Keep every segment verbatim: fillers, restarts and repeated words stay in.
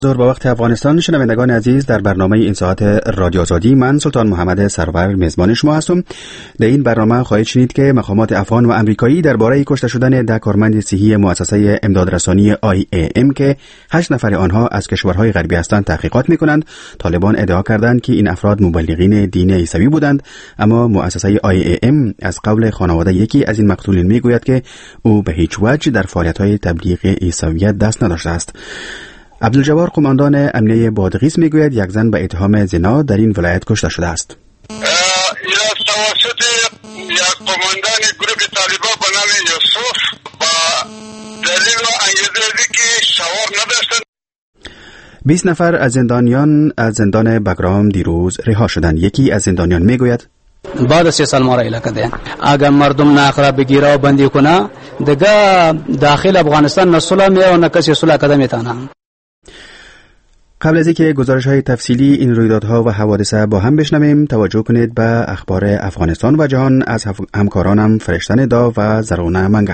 ظهر با وقت افغانستان. شنوندگان عزیز، در برنامه این ساعت رادیو آزادی من سلطان محمد سرور میزبان شما هستم. در این برنامه خواهید شنید که مقامات افغان و امریکایی درباره کشته شدن ده کارمند صحی مؤسسه امدادرسانی آی ای ام که هشت نفر آنها از کشورهای غربی هستند تحقیقات میکنند. طالبان ادعا کردند که این افراد مبلغین دین عیسوی بودند، اما مؤسسه آی ای ام از قول خانواده یکی از این مقتولین میگوید که او به هیچ وجه در فعالیت‌های تبلیغ عیسویت دست نداشته است. عبدالجوار قماندان امنیه بادغیس میگوید یک زن به اتهام زنا در این ولایت کشته شده است. یا توسط یک قماندان گروه طالبان به نام یوسف با دلیل و انگیزه که شوار نداشتند. بیست نفر از زندانیان از زندان بگرام دیروز رها شدند. یکی از زندانیان میگوید بعد از سه سال ما را علاقه ده اگر مردم ناخرا بگیره و بندی کنه دیگه داخل افغانستان نصلا می و نکسی صلح قدم تانا. قبل از اینکه گزارش‌های تفصیلی این رویدادها و حوادث با هم بشنویم، توجه کنید به اخبار افغانستان و جهان از همکارانم فرشتن دا و زرونه منگل.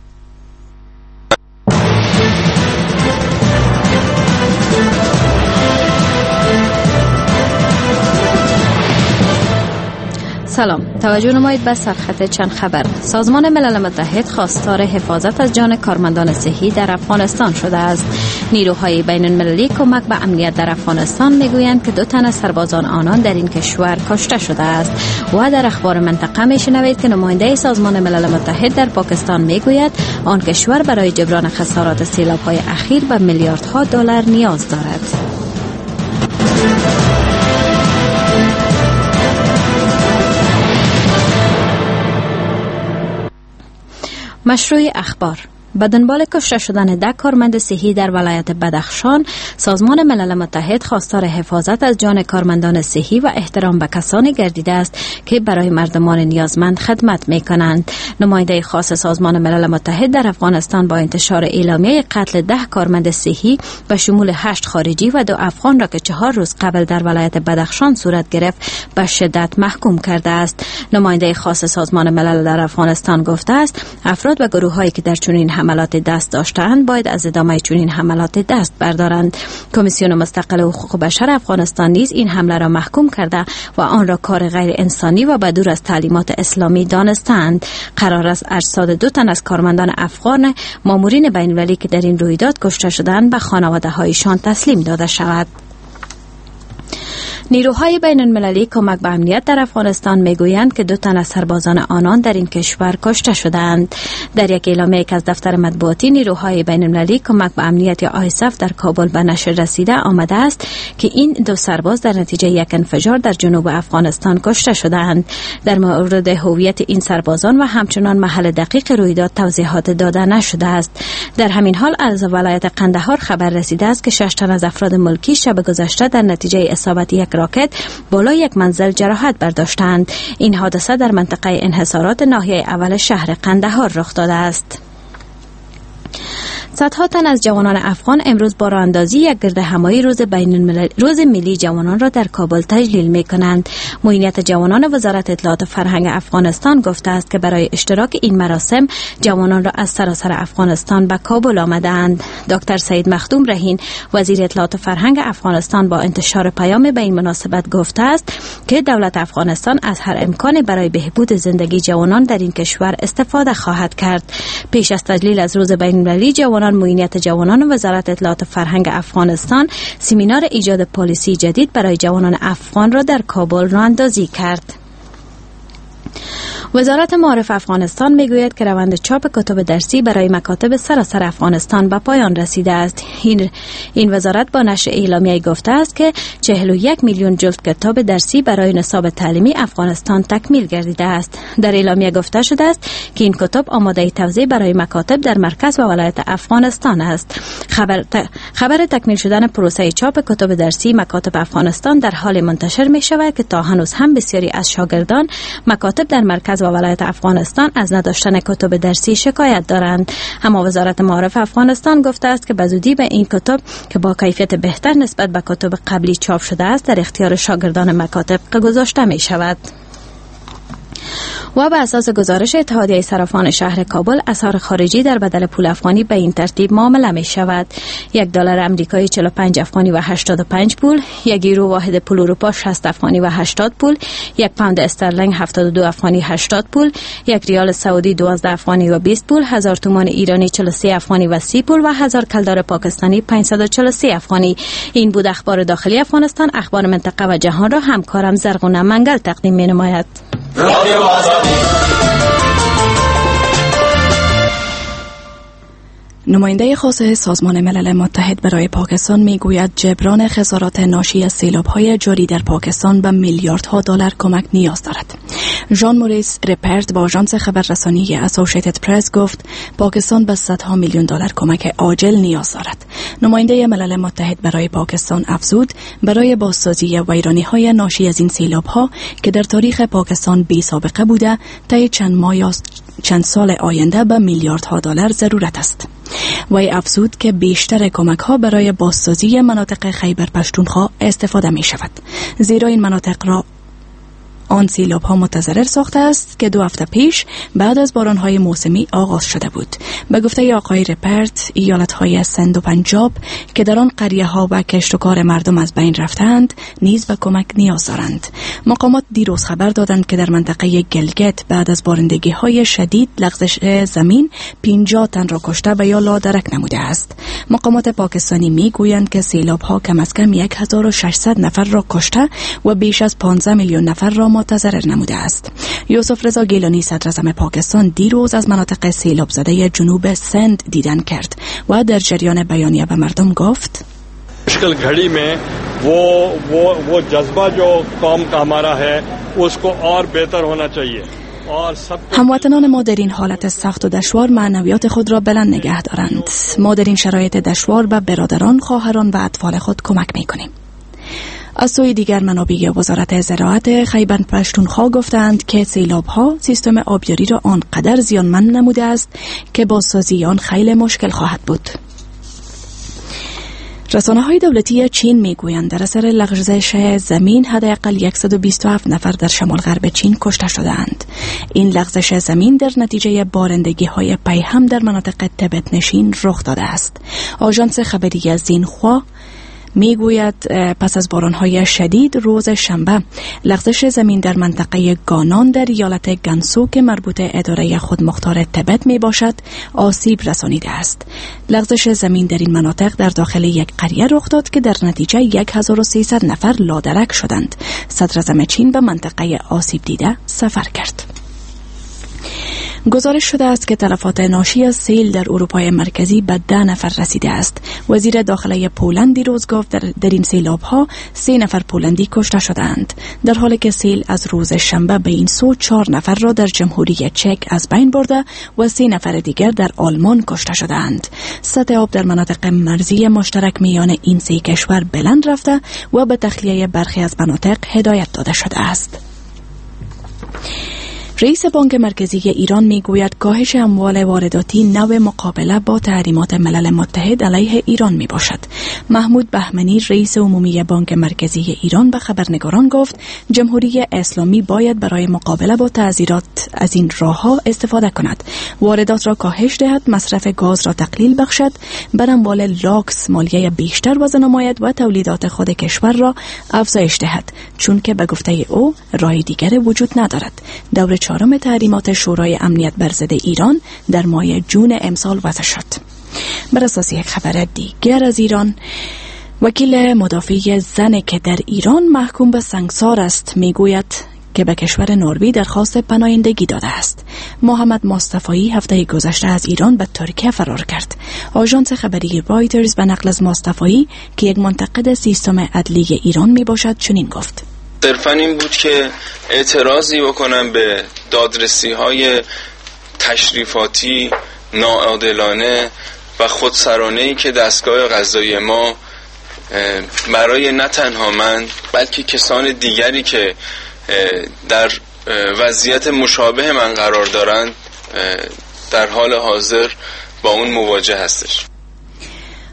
سلام، توجه نمایید به سرخط چند خبر. سازمان ملل متحد خواستار حفاظت از جان کارمندان صحی در افغانستان شده است. نیروهای بین المللی کمک به امنیت در افغانستان میگویند که دو تن از سربازان آنان در این کشور کشته شده است و در اخبار منطقه میشنوید که نماینده سازمان ملل متحد در پاکستان میگوید آن کشور برای جبران خسارات سیلاب‌های اخیر به میلیاردها دلار نیاز دارد. مشروع اخبار. به دنبال کشته شدن ده کارمند صحی در ولایت بدخشان، سازمان ملل متحد خواستار حفاظت از جان کارمندان صحی و احترام به کسانی گردیده است که برای مردمان نیازمند خدمت می‌کنند. نماینده خاص سازمان ملل متحد در افغانستان با انتشار اعلامیه قتل ده کارمند صحی به شمول هشت خارجی و دو افغان را که چهار روز قبل در ولایت بدخشان صورت گرفت به شدت محکوم کرده است. نماینده خاص سازمان ملل در افغانستان گفته است افراد و گروه‌هایی که در چنین حملات دست داشتند باید از ادامه چنین حملات دست بردارند. کمیسیون مستقل حقوق بشر افغانستان نیز این حمله را محکوم کرده و آن را کار غیر انسانی و بدور از تعلیمات اسلامی دانستند. قرار است اجساد دو تن از کارمندان افغان مامورین بین المللی که در این رویداد کشته شدند به خانواده‌هایشان تسلیم داده شود. نیروهای بین المللی کمک به امنیت در افغانستان میگویند که دو تن از سربازان آنان در این کشور کشته شدند. در یک اعلامیه که از دفتر مطبوعاتی نیروهای بین المللی کمک به امنیت یا آیسف در کابل به نشر رسیده آمده است که این دو سرباز در نتیجه یک انفجار در جنوب افغانستان کشته شدند. در مورد هویت این سربازان و همچنان محل دقیق رویداد توضیحات داده نشده است. در همین حال از ولایت قندهار خبر رسیده است که شش تن از افراد ملکی شب گذشته در نتیجه اصابت یک راکت بالای یک منزل جراحت برداشتند. این حادثه در منطقه انحصارات ناحیه اول شهر قندهار رخ داده است. صدها تن از جوانان افغان امروز با راهاندازی یک گرد همایی روز بین الملل روز ملی جوانان را در کابل تجلیل می‌کنند. معینیت جوانان وزارت اطلاعات و فرهنگ افغانستان گفته است که برای اشتراک این مراسم جوانان را از سراسر افغانستان به کابل آمدند. دکتر سید مخدوم رهین وزیر اطلاعات و فرهنگ افغانستان با انتشار پیام به این مناسبت گفته است که دولت افغانستان از هر امکانی برای بهبود زندگی جوانان در این کشور استفاده خواهد کرد. پیش از تجلیل از روز بین المللی جوانان، معینیت جوانان وزارت اطلاعات و فرهنگ افغانستان سمینار ایجاد پالیسی جدید برای جوانان افغان را در کابل راهاندازی کرد. وزارت معارف افغانستان میگوید که روند چاپ کتب درسی برای مکاتب سراسر افغانستان به پایان رسیده است. این این وزارت با نشر اعلامیه گفته است که چهل و یک میلیون جلد کتاب درسی برای نصاب تعلیمی افغانستان تکمیل گردیده است. در اعلامیه گفته شده است که این کتب آماده توزیع برای مکاتب در مرکز و ولایت افغانستان است. خبر ت... خبر تکمیل شدن پروسه چاپ کتب درسی مکاتب افغانستان در حال منتشر می شود که تا هنوز هم بسیاری از شاگردان مکاتب در مرکز و ولایت افغانستان از نداشتن کتب درسی شکایت دارند. اما وزارت معارف افغانستان گفته است که بزودی به این کتب که با کیفیت بهتر نسبت به کتب قبلی چاپ شده است در اختیار شاگردان مکاتب گذاشته می شود. و بر اساس گزارش اتحادیه صرافان شهر کابل اسعار خارجی در بدل پول افغانی به این ترتیب معامله می شود: یک دلار آمریکایی چهل و پنج افغانی و هشتاد و پنج پول، یک یورو واحد پول اروپا شصت افغانی و هشتاد پول، یک پوند استرلینگ هفتاد و دو افغانی هشتاد پول، یک ریال سعودی دوازده افغانی و بیست پول، هزار تومان ایرانی چهل و سه افغانی و سی پول و هزار کلدار پاکستانی پانصد و چهل و سه افغانی. این بود اخبار داخلی افغانستان. اخبار منطقه و جهان را همکارم زرغونه منگل تقدیم می نماید. نماینده خاص سازمان ملل متحد برای پاکستان میگوید جبران خسارات ناشی از سیلاب‌های جاری در پاکستان به میلیاردها دلار کمک نیاز دارد. ژان موریس رپرت با آژانس خبررسانی اسوسییتد پرس گفت پاکستان به صدها میلیون دلار کمک عاجل نیاز دارد. نماینده ملل متحد برای پاکستان افزود برای بازسازی ویرانی‌های ناشی از این سیلاب‌ها که در تاریخ پاکستان بی سابقه بوده طی چند ماه یا چند سال آینده به میلیاردها دلار ضرورت است. وی افزود که بیشتر کمک ها برای بازسازی مناطق خیبر پشتونخوا استفاده می شود، زیرا این مناطق را آن سیلاب ها متضرر ساخته است که دو هفته پیش بعد از باران های موسمی آغاز شده بود. به گفته آقای رپرت، ایالت های سند و پنجاب که در آن قریه ها و کشت و کار مردم از بین رفتند نیز به کمک نیاز دارند. مقامات دیروز خبر دادند که در منطقه گلگت بعد از بارندگی های شدید لغزش زمین پنجاه تن را کشته و یا لادرک نموده است. مقامات پاکستانی می گویند که سیلاب ها کم از کم هزار و ششصد نفر را کشته و بیش از پانزده میلیون نفر را متضرر نموده است. یوسف رضا گیلانی صدر اعظم پاکستان دیروز از مناطق سیلاب زده جنوب سند دیدن کرد و در جریان بیانیه به مردم گفت مشکل گھڑی میں وہ وہ وہ جذبہ جو قوم کا ہمارا ہے اس کو اور بہتر ہونا چاہیے. هموطنان ما در این حالت سخت و دشوار معنویات خود را بلند نگه دارند. ما در این شرایط دشوار به برادران، خواهران و اطفال خود کمک می‌کنیم. از سوی دیگر منابع وزارت زراعت خیبر پشتونخوا گفتند که سیلاب‌ها سیستم آبیاری را آنقدر زیانمند نموده است که بازسازی آن خیلی مشکل خواهد بود. رسانه‌های دولتی چین میگویند در اثر لغزش زمین حداقل صد و بیست و هفت نفر در شمال غرب چین کشته شدند. این لغزش زمین در نتیجه بارندگی‌های پیهم در مناطق تبت نشین رخ داده است. آژانس خبری زینخوا میگوید پس از باران‌های شدید روز شنبه لغزش زمین در منطقه گانان در ایالت گنسو که مربوط اداره خودمختار تبت می باشد آسیب رسانیده است. لغزش زمین در این مناطق در داخل یک قریه رخ داد که در نتیجه هزار و سیصد نفر لادرک شدند. صدر اعظم چین به منطقه آسیب دیده سفر کرد. گزارش شده است که تلفات ناشی از سیل در اروپای مرکزی به ده نفر رسیده است. وزیر داخله پولند دیروز گفت در, در این سیلاب ها سه نفر پولندی کشته شدند، در حالی که سیل از روز شنبه به این سو چهار نفر را در جمهوری چک از بین برده و سه نفر دیگر در آلمان کشته شدند. سطح آب در مناطق مرزی مشترک میان این سه کشور بلند رفته و به تخلیه برخی از مناطق هدایت داده شده است. رئیس بانک مرکزی ایران میگوید کاهش اموال وارداتی نوع مقابله با تحریمات ملل متحد علیه ایران می باشد. محمود بهمنی رئیس عمومی بانک مرکزی ایران به خبرنگاران گفت جمهوری اسلامی باید برای مقابله با تعزیرات از این راهها استفاده کند، واردات را کاهش دهد، مصرف گاز را تقلیل بخشد، بر اموال لاکس مالیه بیشتر وضع نماید و تولیدات خود کشور را افزایش دهد، چون که به گفته او راه دیگر وجود ندارد. دور چهارم تحریمات شورای امنیت بر ضد ایران در ماه جون امسال وضع شد. بر اساس یک خبر دیگر از ایران، وکیل مدافع زن که در ایران محکوم به سنگسار است میگوید که به کشور نروژ درخواست پناهندگی داده است. محمد مصطفی هفته گذشته از ایران به ترکیه فرار کرد. آژانس خبری رایترز به نقل از مصطفی که یک منتقد سیستم عدلی ایران می باشد چنین گفت: صرفاً این بود که اعتراضی بکنم به دادرسی های تشریفاتی ناعادلانه و خودسرانه‌ای که دستگاه قضایی ما برای نه تنها من بلکه کسان دیگری که در وضعیت مشابه من قرار دارند در حال حاضر با اون مواجه هستش.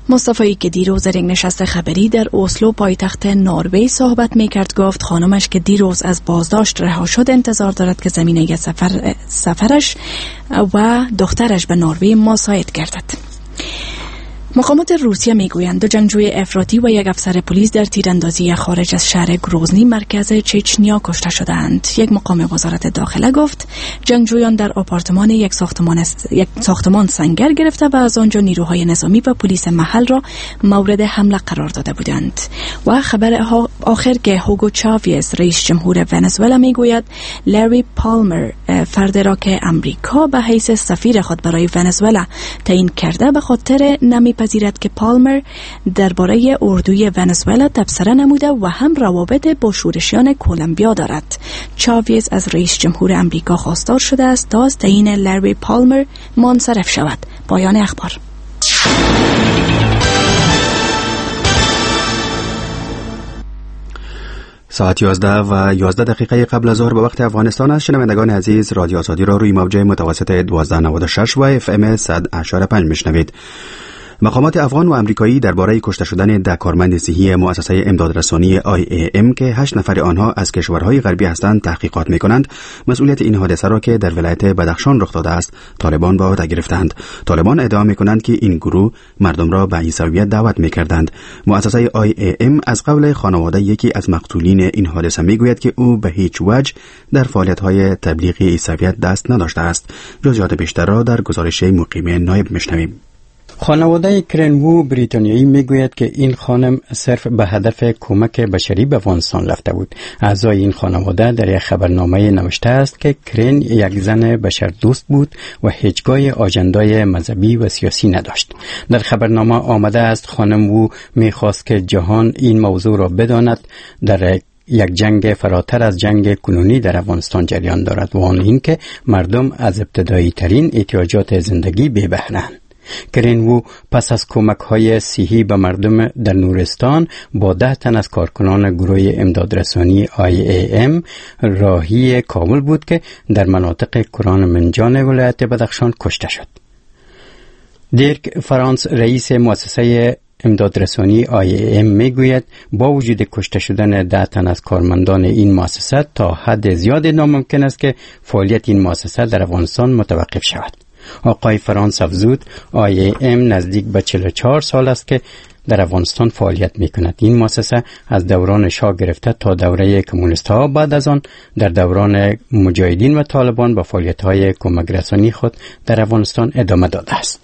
مصطفی که دیروز در یک نشست خبری در اسلو پایتخت نروژ صحبت میکرد گفت خانمش که دیروز از بازداشت رها شد انتظار دارد که زمینه سفر سفرش و دخترش به نروژ مساعد گردد. مقامات روسیه میگویند دو جنگجوی افراطی و یک افسر پلیس در تیراندازی خارج از شهر گروزنی مرکز چچنیا کشته شدند. یک مقام وزارت داخله گفت جنگجویان در آپارتمان یک ساختمان است... یک ساختمان سنگر گرفته و از آنجا نیروهای نظامی و پلیس محل را مورد حمله قرار داده بودند. و خبر آخر که هوگو چاویز رئیس جمهور ونزوئلا میگوید لری پالمر فردی را که امریکا به حیث سفیر خود برای ونزوئلا تعیین کرده به خاطر نمی پذیرد که پالمر درباره اردوی ونزوئلا تبصره نموده و هم روابط با شورشیان کلمبیا دارد. چاویز از رئیس جمهور امریکا خواستار شده است تا از تعیین لری پالمر منصرف شود. پایان اخبار. ساعت یازده و یازده دقیقه قبل از ظهر به وقت افغانستان است. شنوندگان عزیز، رادیو آزادی را روی موج متوسط دوازده نود و شش و اف ام صد و هشت و پنج میشنوید. مقامات افغان و امریکایی درباره کشته شدن ده کارمند صحی مؤسسه امدادرسانی آی ای ام که هشت نفر آنها از کشورهای غربی هستند تحقیقات می‌کنند. مسئولیت این حادثه را که در ولایت بدخشان رخ داده است طالبان به عهده گرفتند. طالبان ادعا می‌کنند که این گروه مردم را به عیسویت دعوت می‌کردند. مؤسسه آی ای ام از قول خانواده یکی از مقتولین این حادثه می‌گوید که او به هیچ وجه در فعالیت‌های تبلیغ عیسویت دست نداشته است. جزئیات بیشتر را در گزارش مقیم نایب می‌شنویم. خانواده کرنوو بریتانیایی میگوید که این خانم صرف به هدف کمک بشری به افغانستان رفته بود. اعضای این خانواده در یک خبرنامه نوشته است که کرن یک زن بشر دوست بود و هیچگاه آجندای مذهبی و سیاسی نداشت. در خبرنامه آمده است خانم وو میخواست که جهان این موضوع را بداند در یک جنگ فراتر از جنگ کنونی در افغانستان جریان دارد و آن این که مردم از ابتدایی ترین احتیاجات زندگی بی بهره‌اند. کرنوو پس از کمک های صحی به مردم در نورستان با ده تن از کارکنان گروه امدادرسانی آی ای ام راهی کابل بود که در مناطق کران منجان ولایت بدخشان کشته شد. دیرک فرانس رئیس مؤسسه امدادرسانی آی ای ام میگوید با وجود کشته شدن ده تن از کارمندان این مؤسسه تا حد زیاد ناممکن است که فعالیت این مؤسسه در افغانستان متوقف شود. آقای فرانس افزود آی ای ام نزدیک به چهل و چهار سال است که در افغانستان فعالیت می کند. این مؤسسه از دوران شاه گرفته تا دوره کمونیست ها بعد از آن در دوران مجاهدین و طالبان با فعالیت های کمک رسانی خود در افغانستان ادامه داده است.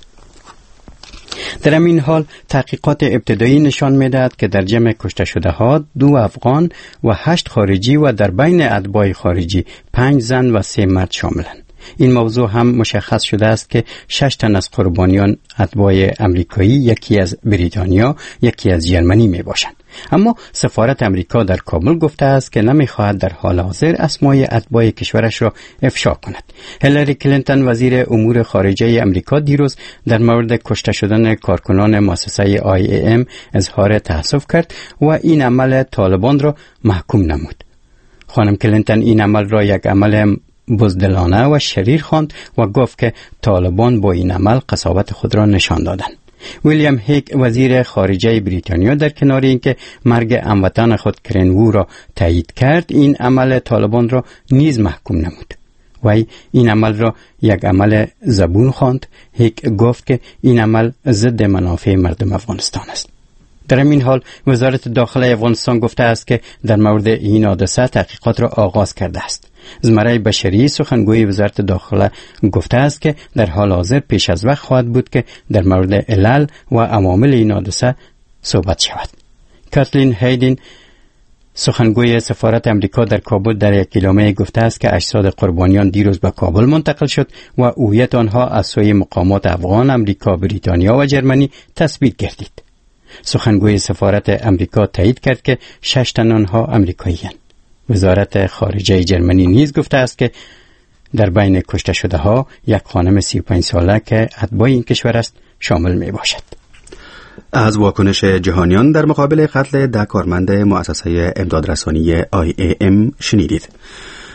در این حال تحقیقات ابتدایی نشان می‌دهد که در جمع کشته شده ها دو افغان و هشت خارجی و در بین اتباع خارجی پنج زن و سه مرد شاملند. این موضوع هم مشخص شده است که شش تن از قربانیان اتباع امریکایی، یکی از بریتانیا، یکی از جرمنی می باشند. اما سفارت امریکا در کابل گفته است که نمی‌خواهد در حال حاضر اسمای اتباع کشورش را افشا کند. هیلاری کلینتون وزیر امور خارجه امریکا دیروز در مورد کشته شدن کارکنان مؤسسه آی ای ام اظهار تأسف کرد و این عمل طالبان را محکوم نمود. خانم کلینتون این عمل را یک عمل بزدلانه و شریر خواند و گفت که طالبان با این عمل قساوت خود را نشان دادند. ویلیام هیگ وزیر خارجه بریتانیا در کنار اینکه مرگ هموطن خود کرنوو را تایید کرد، این عمل طالبان را نیز محکوم نمود. وی این عمل را یک عمل زبون خواند. هیگ گفت که این عمل ضد منافع مردم افغانستان است. در این حال وزارت داخله افغانستان گفته است که در مورد این حادثه تحقیقات را آغاز کرده است. زمره بشری سخنگوی وزارت داخله گفته است که در حال حاضر پیش از وقت خواهد بود که در مورد علل و عوامل این حادثه صحبت شود. کاتلین هیدین سخنگوی سفارت امریکا در کابل در یک اعلامیه گفته است که اجساد قربانیان دیروز به کابل منتقل شد و هویت آنها از سوی مقامات افغان، امریکا، بریتانیا و جرمنی تثبیت گردید. سخنگوی سفارت امریکا تایید کرد که شش تن آنها امریکایی‌اند. وزارت خارجه جرمنی نیز گفته است که در بین کشته شده ها یک خانم سی و پنج ساله که اتباع این کشور است شامل می باشد. از واکنش جهانیان در مقابل قتل ده کارمند مؤسسه امدادرسانی آی ای ام شنیدید.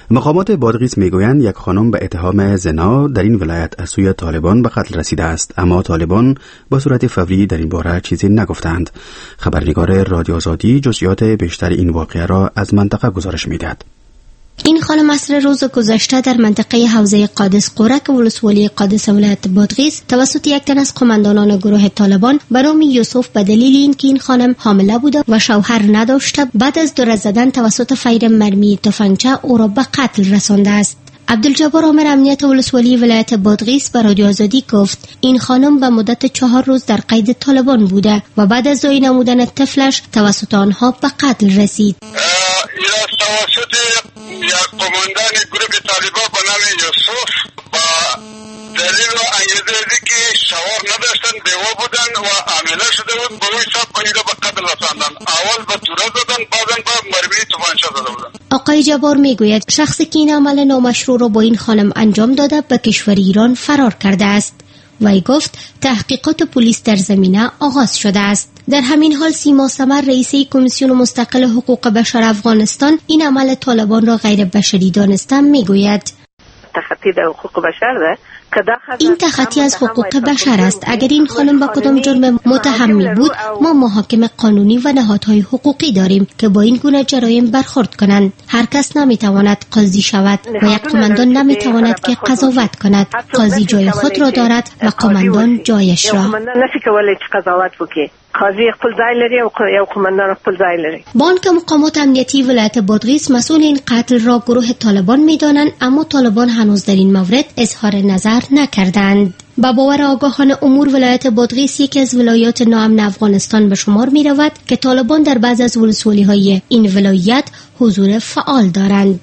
مقامات بادغیس میگویند یک خانم به اتهام زنا در این ولایت از سوی طالبان به قتل رسیده است، اما طالبان با صورت فوری در این باره چیزی نگفتند. خبرنگار رادیو آزادی جزئیات بیشتر این واقعه را از منطقه گزارش میدهد. این خانم عصر روز گذشته در منطقه حوزه قادس قورک ولسوالی قادس ولایت بادغیس توسط یک تن از قماندانان گروه طالبان به نام یوسف به دلیل اینکه این خانم حامله بوده و شوهر نداشته بعد از دور زدن توسط فیر مرمی تفنگچه او را به قتل رسانده است. عبدالجبار عامر امنیت ولسوالی ولایت بادغیس به رادیو آزادی گفت این خانم به مدت چهار روز در قید طالبان بوده و بعد از زایی نمودن طفلش توسط آنها به قتل رسید. توسط یک قماندان گروه طالبان به نام یوسف با دلیل و انگیزه که شوهر نداشتن، بیوه بودن و حامله شده بود، به او حساب اینو به قتل رساندن. اول به توره زدن، بعدن به مرمی تفنگچه زده بودن. آقای جبار میگوید شخصی که این عمل نامشروع را با این خانم انجام داده به کشور ایران فرار کرده است. وی گفت تحقیقات پلیس در زمینه آغاز شده است. در همین حال سیما سمر رئیس کمیسیون مستقل حقوق بشر افغانستان این عمل طالبان را غیر بشری دانسته میگوید تخطی در حقوق بشر ده. این تخطی از حقوق بشر است. اگر این خانم با کدام جرم متهمی بود، ما محاکم قانونی و نهادهای حقوقی داریم که با این گونه جرایم برخورد کنند. هر کس نمیتواند قاضی شود و یک قماندان نمیتواند که قضاوت کند. قاضی جای خود را دارد و قماندان جایش را. قاضی خپل ځای لري او یو قماندان خپل ځای لري. بانک مقامات امنیتی ولایت بادغیس مسئول این قتل را گروه طالبان میدانند، اما طالبان هنوز در این مورد اظهار نظر نکردند. با باور آگاهان امور ولایت بادغیس یکی از ولایات ناامن افغانستان به شمار می رود که طالبان در بعض از ولسوالی های این ولایت حضور فعال دارند.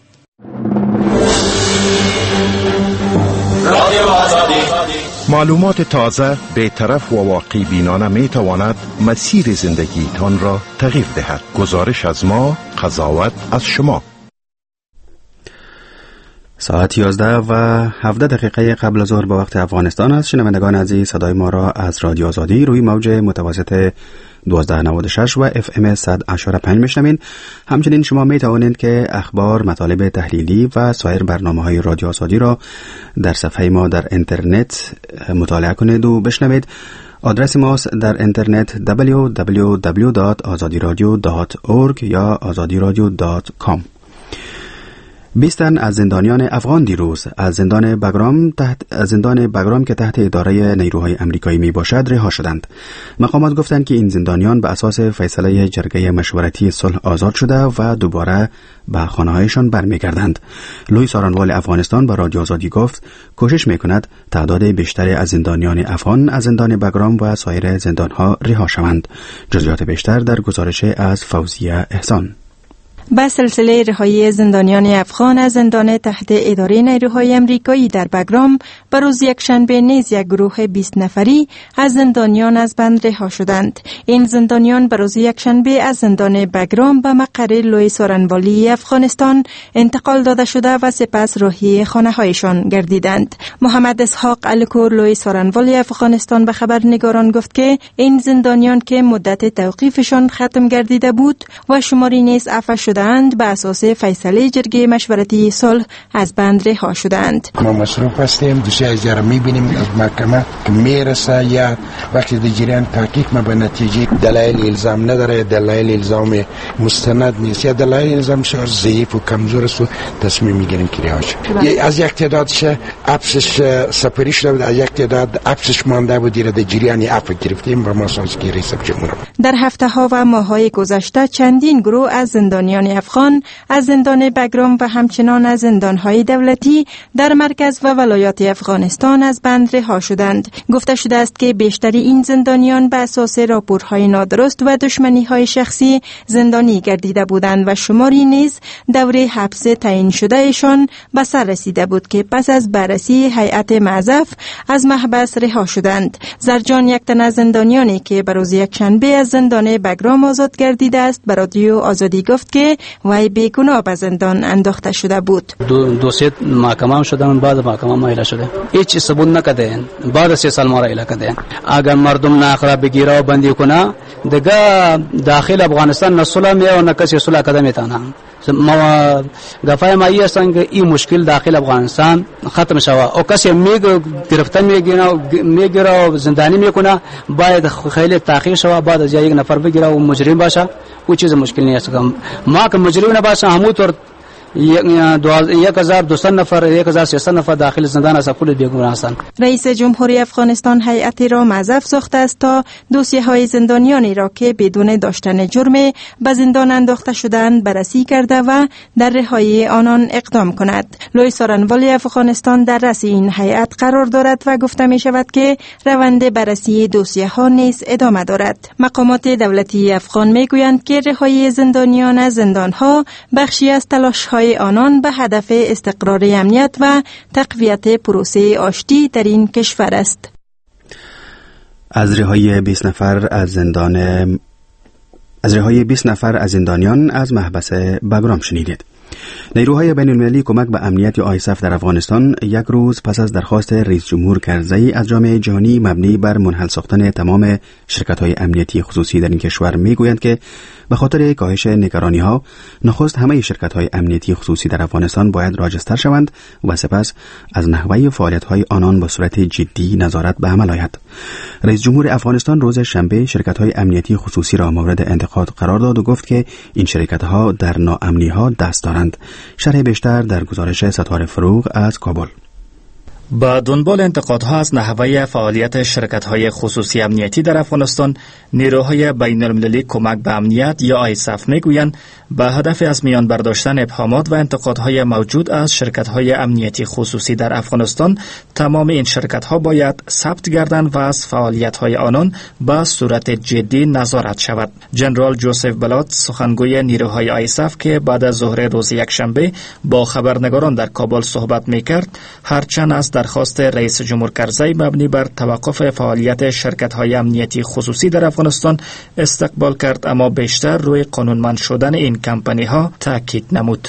معلومات تازه، بی‌طرف و واقعی بینانه می تواند مسیر زندگی تان را تغییر دهد. گزارش از ما، قضاوت از شما. ساعت یازده و هفده دقیقه قبل از ظهر به وقت افغانستان است. شنوندگان عزیز، صدای ما را از رادیو آزادی روی موج متوسط دوازده نود و شش و اف ام صد و پنج میشنوین. همچنین شما می توانید که اخبار، مطالب تحلیلی و سایر برنامه‌های رادیو آزادی را در صفحه ما در اینترنت مطالعه کنید و بشنوید. آدرس ماست در اینترنت دبلیو دبلیو دبلیو دات آزادی رادیو دات اورگ یا آزادی رادیو دات کام. بیست تن از زندانیان افغان دیروز از زندان بگرام تحت از زندان بگرام که تحت اداره نیروهای امریکایی می باشد رها شدند. مقامات گفتند که این زندانیان به اساس فیصله جرگه مشورتی صلح آزاد شده و دوباره به خانه‌هایشان برمیگردند. لوی سارنوال افغانستان به رادیو آزادی گفت کوشش میکند تعداد بیشتری از زندانیان افغان از زندان بگرام و سایر زندانها رها شوند. جزئیات بیشتر در گزارش از فوزیه احسان. با سلسله رهایی زندانیان افغان از زندان تحت اداره نیروهای امریکایی در بگرام به روز یکشنبه نیز یک گروه بیست نفری از زندانیان از بند رها شدند. این زندانیان به روز یکشنبه از زندان بگرام به مقر لوی سارنوالی افغانستان انتقال داده شده و سپس راهی خانه‌هایشان گردیدند. محمد اسحاق الکور لوی سارنوالی افغانستان به خبرنگاران گفت که این زندانیان که مدت توقیفشان ختم گردیده بود و شماری نیز عفو شدند به اساس فیصله جرگه مشورتی صلح از بند رها شدند. ما مصروف هستیم، دوسیه از جرم میبینیم از محکمه که میرسه یا وقتی در جریان تحقیق ما به نتیجه دلایل الزام نداره، دلایل الزام مستند نیست یا دلایل الزام شار ضعیف و کمزور است و تصمیم میگیریم که رها شه. از یک تعدادش حبسش سپری شده بود، از یک تعداد حبسش مانده بود، در جریان عفو گرفتیم و ما سازی که رئیس جمهور. در هفته ها و ماه های گذشته چندین گروه از زندانیان افغان از زندان بگرام و همچنان از زندانهای دولتی در مرکز و ولایات افغانستان از بند رها شدند. گفته شده است که بیشتر این زندانیان به اساس راپورهای نادرست و دشمنی‌های شخصی زندانی گردیده بودند و شماری نیز دوره حبس تعیین شدهشان به سر رسیده بود که پس از بررسی هیئت معزف از محبس رها شدند. زرجان یک تن از زندانیانی که به روز یکشنبه از زندان بگرام آزاد گردیده است به رادیو آزادی گفت که وی بیگناه به زندان انداخته شده بود. دو دوسیه محکمه شدن، بعد محکمه مایل شده، هیچ ثبوت نکردن، بعد سه سال مایل کردن. اگر مردم ناخرا بگیره و بندی کنه دیگه داخل افغانستان نه صلح می او نه کسی صلح کده میتونه. ما گفای ما هستن که این مشکل داخل افغانستان ختم شود. او کسی میگه گرفتن میگیره میگیره و زندانی میکنه، باید خیلی تاخیر شود، بعد از یک نفر بگیره و مجرم باشه. او چیز مشکل نیست. ما که مجرم نباشه همونطور یک هزار دویست نفر یک هزار سیصد نفر داخل زندان است، کل بیگناه هستند. رئیس جمهوری افغانستان هیئتی را موظف ساخته است تا دوسیه های زندانیانی را که بدون داشتن جرم به زندان انداخته شدند بررسی کرده و در رهایی آنان اقدام کند. لوی سارنوالی افغانستان در رأس این هیئت قرار دارد و گفته می شود که روند بررسی دوسیه ها نیز ادامه دارد. مقامات دولتی افغان می گویند که رهایی زندانیان از زندان ها بخشی از تلاش های آنان به هدف استقرار امنیت و تقویت پروسه آشتی در این کشور است. از رهایی بیست نفر از زندان از رهایی بیست نفر از زندانیان از محبس بگرام شنیدید. نیروهای بین‌المللی کمک به امنیت آیسف در افغانستان یک روز پس از درخواست رئیس جمهور کرزی از جامعه جهانی مبنی بر منحل ساختن تمام شرکت‌های امنیتی خصوصی در این کشور میگویند که به خاطر کاهش نگرانی‌ها نخست همه شرکت‌های امنیتی خصوصی در افغانستان باید راجستر شوند و سپس از نحوه فعالیت‌های آنان به صورت جدی نظارت به عمل آید. رئیس جمهور افغانستان روز شنبه شرکت‌های امنیتی خصوصی را مورد انتقاد قرار داد و گفت که این شرکت‌ها در ناامنی‌ها دست دارند. شرح بیشتر در گزارش ستاره فروغ از کابل. با دنبال انتقادها از نحوه فعالیت شرکت‌های خصوصی امنیتی در افغانستان، نیروهای بین‌المللی کمک به امنیت یا آیسف میگویند با هدف از میان برداشتن ابهامات و انتقادهای موجود از شرکت‌های امنیتی خصوصی در افغانستان، تمام این شرکت‌ها باید ثبت گردند و از فعالیت‌های آنان با صورت جدی نظارت شود. جنرال جوزف بلات، سخنگوی نیروهای آیسف که بعد از ظهر روز یکشنبه با خبرنگاران در کابل صحبت می‌کرد، هرچند از درخواست رئیس جمهور کرزی مبنی بر توقف فعالیت شرکت‌های امنیتی خصوصی در افغانستان استقبال کرد، اما بیشتر روی قانونمند شدن این کمپانی‌ها تاکید نمود.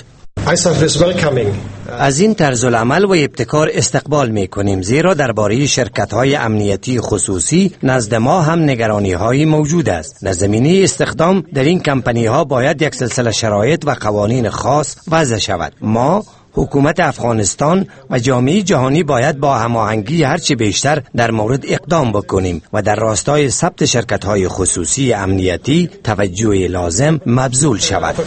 از این طرز العمل و ابتکار استقبال می‌کنیم، زیرا درباره شرکت‌های امنیتی خصوصی نزد ما هم نگرانی‌هایی موجود است. در زمینه استخدام در این کمپانی‌ها باید یک سلسله شرایط و قوانین خاص وضع شود. ما حکومت افغانستان و جامعه جهانی باید با هماهنگی هرچه بیشتر در مورد اقدام بکنیم و در راستای ثبت شرکت‌های خصوصی امنیتی توجه لازم مبذول شود.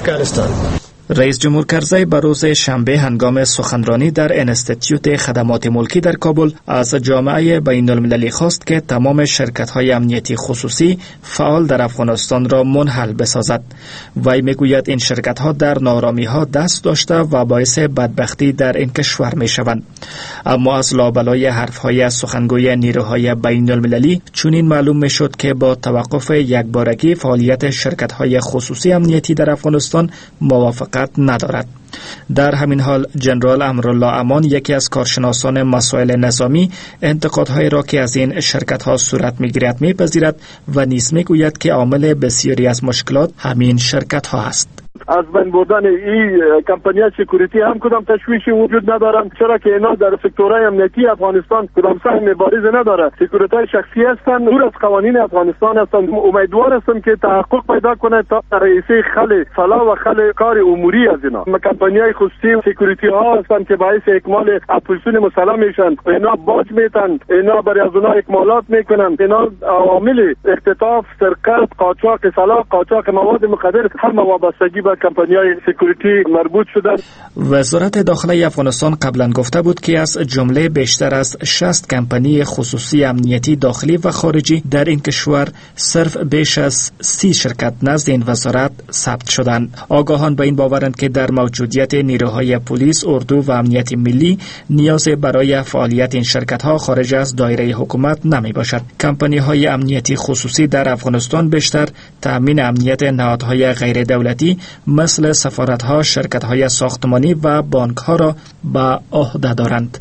رئیس جمهور کرزی به روز شنبه هنگام سخنرانی در انستیتیوت خدمات ملکی در کابل از جامعه بین المللی خواست که تمام شرکت‌های امنیتی خصوصی فعال در افغانستان را منحل بسازد. وی میگوید این شرکت‌ها در نارامی‌ها دست داشته و باعث بدبختی در این کشور می‌شوند. اما از لابلای حرف‌های سخنگوی نیروهای بین المللی چنین معلوم می‌شد که با توقف یکبارگی فعالیت شرکت‌های خصوصی امنیتی در افغانستان موافقت ندارد. در همین حال جنرال امرالله امان، یکی از کارشناسان مسائل نظامی، انتقادهای را که از این شرکت‌ها صورت می‌گیرد می‌پذیرد و نیز می‌گوید که عامل بسیاری از مشکلات همین شرکت‌ها است. از بین بردن این کمپانی سکیوریتی هم کدام تشویشی وجود ندارن، چرا که اینا در سکتورهای امنیتی افغانستان کدام سهم مبارزه نداره. سکیوریتی‌های شخصی هستند، دور از قوانین افغانستان هستند. امیدوار هستم که تحقق پیدا کنه تا رئیس خل صلاح و خل کار اموری از اینا کمپانی‌های خصوصی سکیوریتی ها هستند که باعث اکمال اپوزیسیون مسلح میشن. اینا باج میتن، اینا برای از اونها اکمالات میکنن. اینا عوامل اختطاف، سرقت، قاچاق سلاح، قاچاق مواد مخدر همه وابستگی به کمپانی‌های سکیوریتی مربوط شدن. وزارت داخله افغانستان قبلا گفته بود که از جمله بیشتر از شصت کمپانی خصوصی امنیتی داخلی و خارجی در این کشور صرف بیش از سی شرکت نزد این وزارت ثبت شدند. آگاهان به این باورند که در موجودیت نیروهای پلیس، اردو و امنیت ملی نیاز برای فعالیت این شرکت‌ها خارج از دایره حکومت نمی باشد. کمپانی‌های امنیتی خصوصی در افغانستان بیشتر تأمین امنیت نهادهای غیر دولتی مثل سفارت‌ها، شرکت‌های ساختمانی و بانک‌ها را به عهده دارند.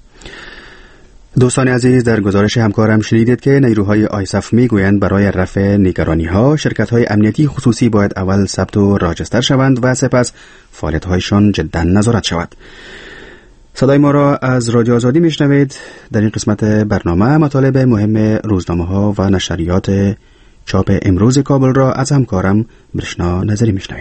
دوستان عزیز، در گزارش همکارم شنیدید که نیروهای آیسف میگویند برای رفع نگرانی‌ها شرکت‌های امنیتی خصوصی باید اول ثبت و راجستر شوند و سپس فعالیت‌هایشان جداً نظارت شود. صدای ما را از رادیو آزادی میشنوید. در این قسمت برنامه مطالب مهم روزنامه‌ها و نشریات چاپ امروز کابل را از همکارم برشنا نظری میشنویم.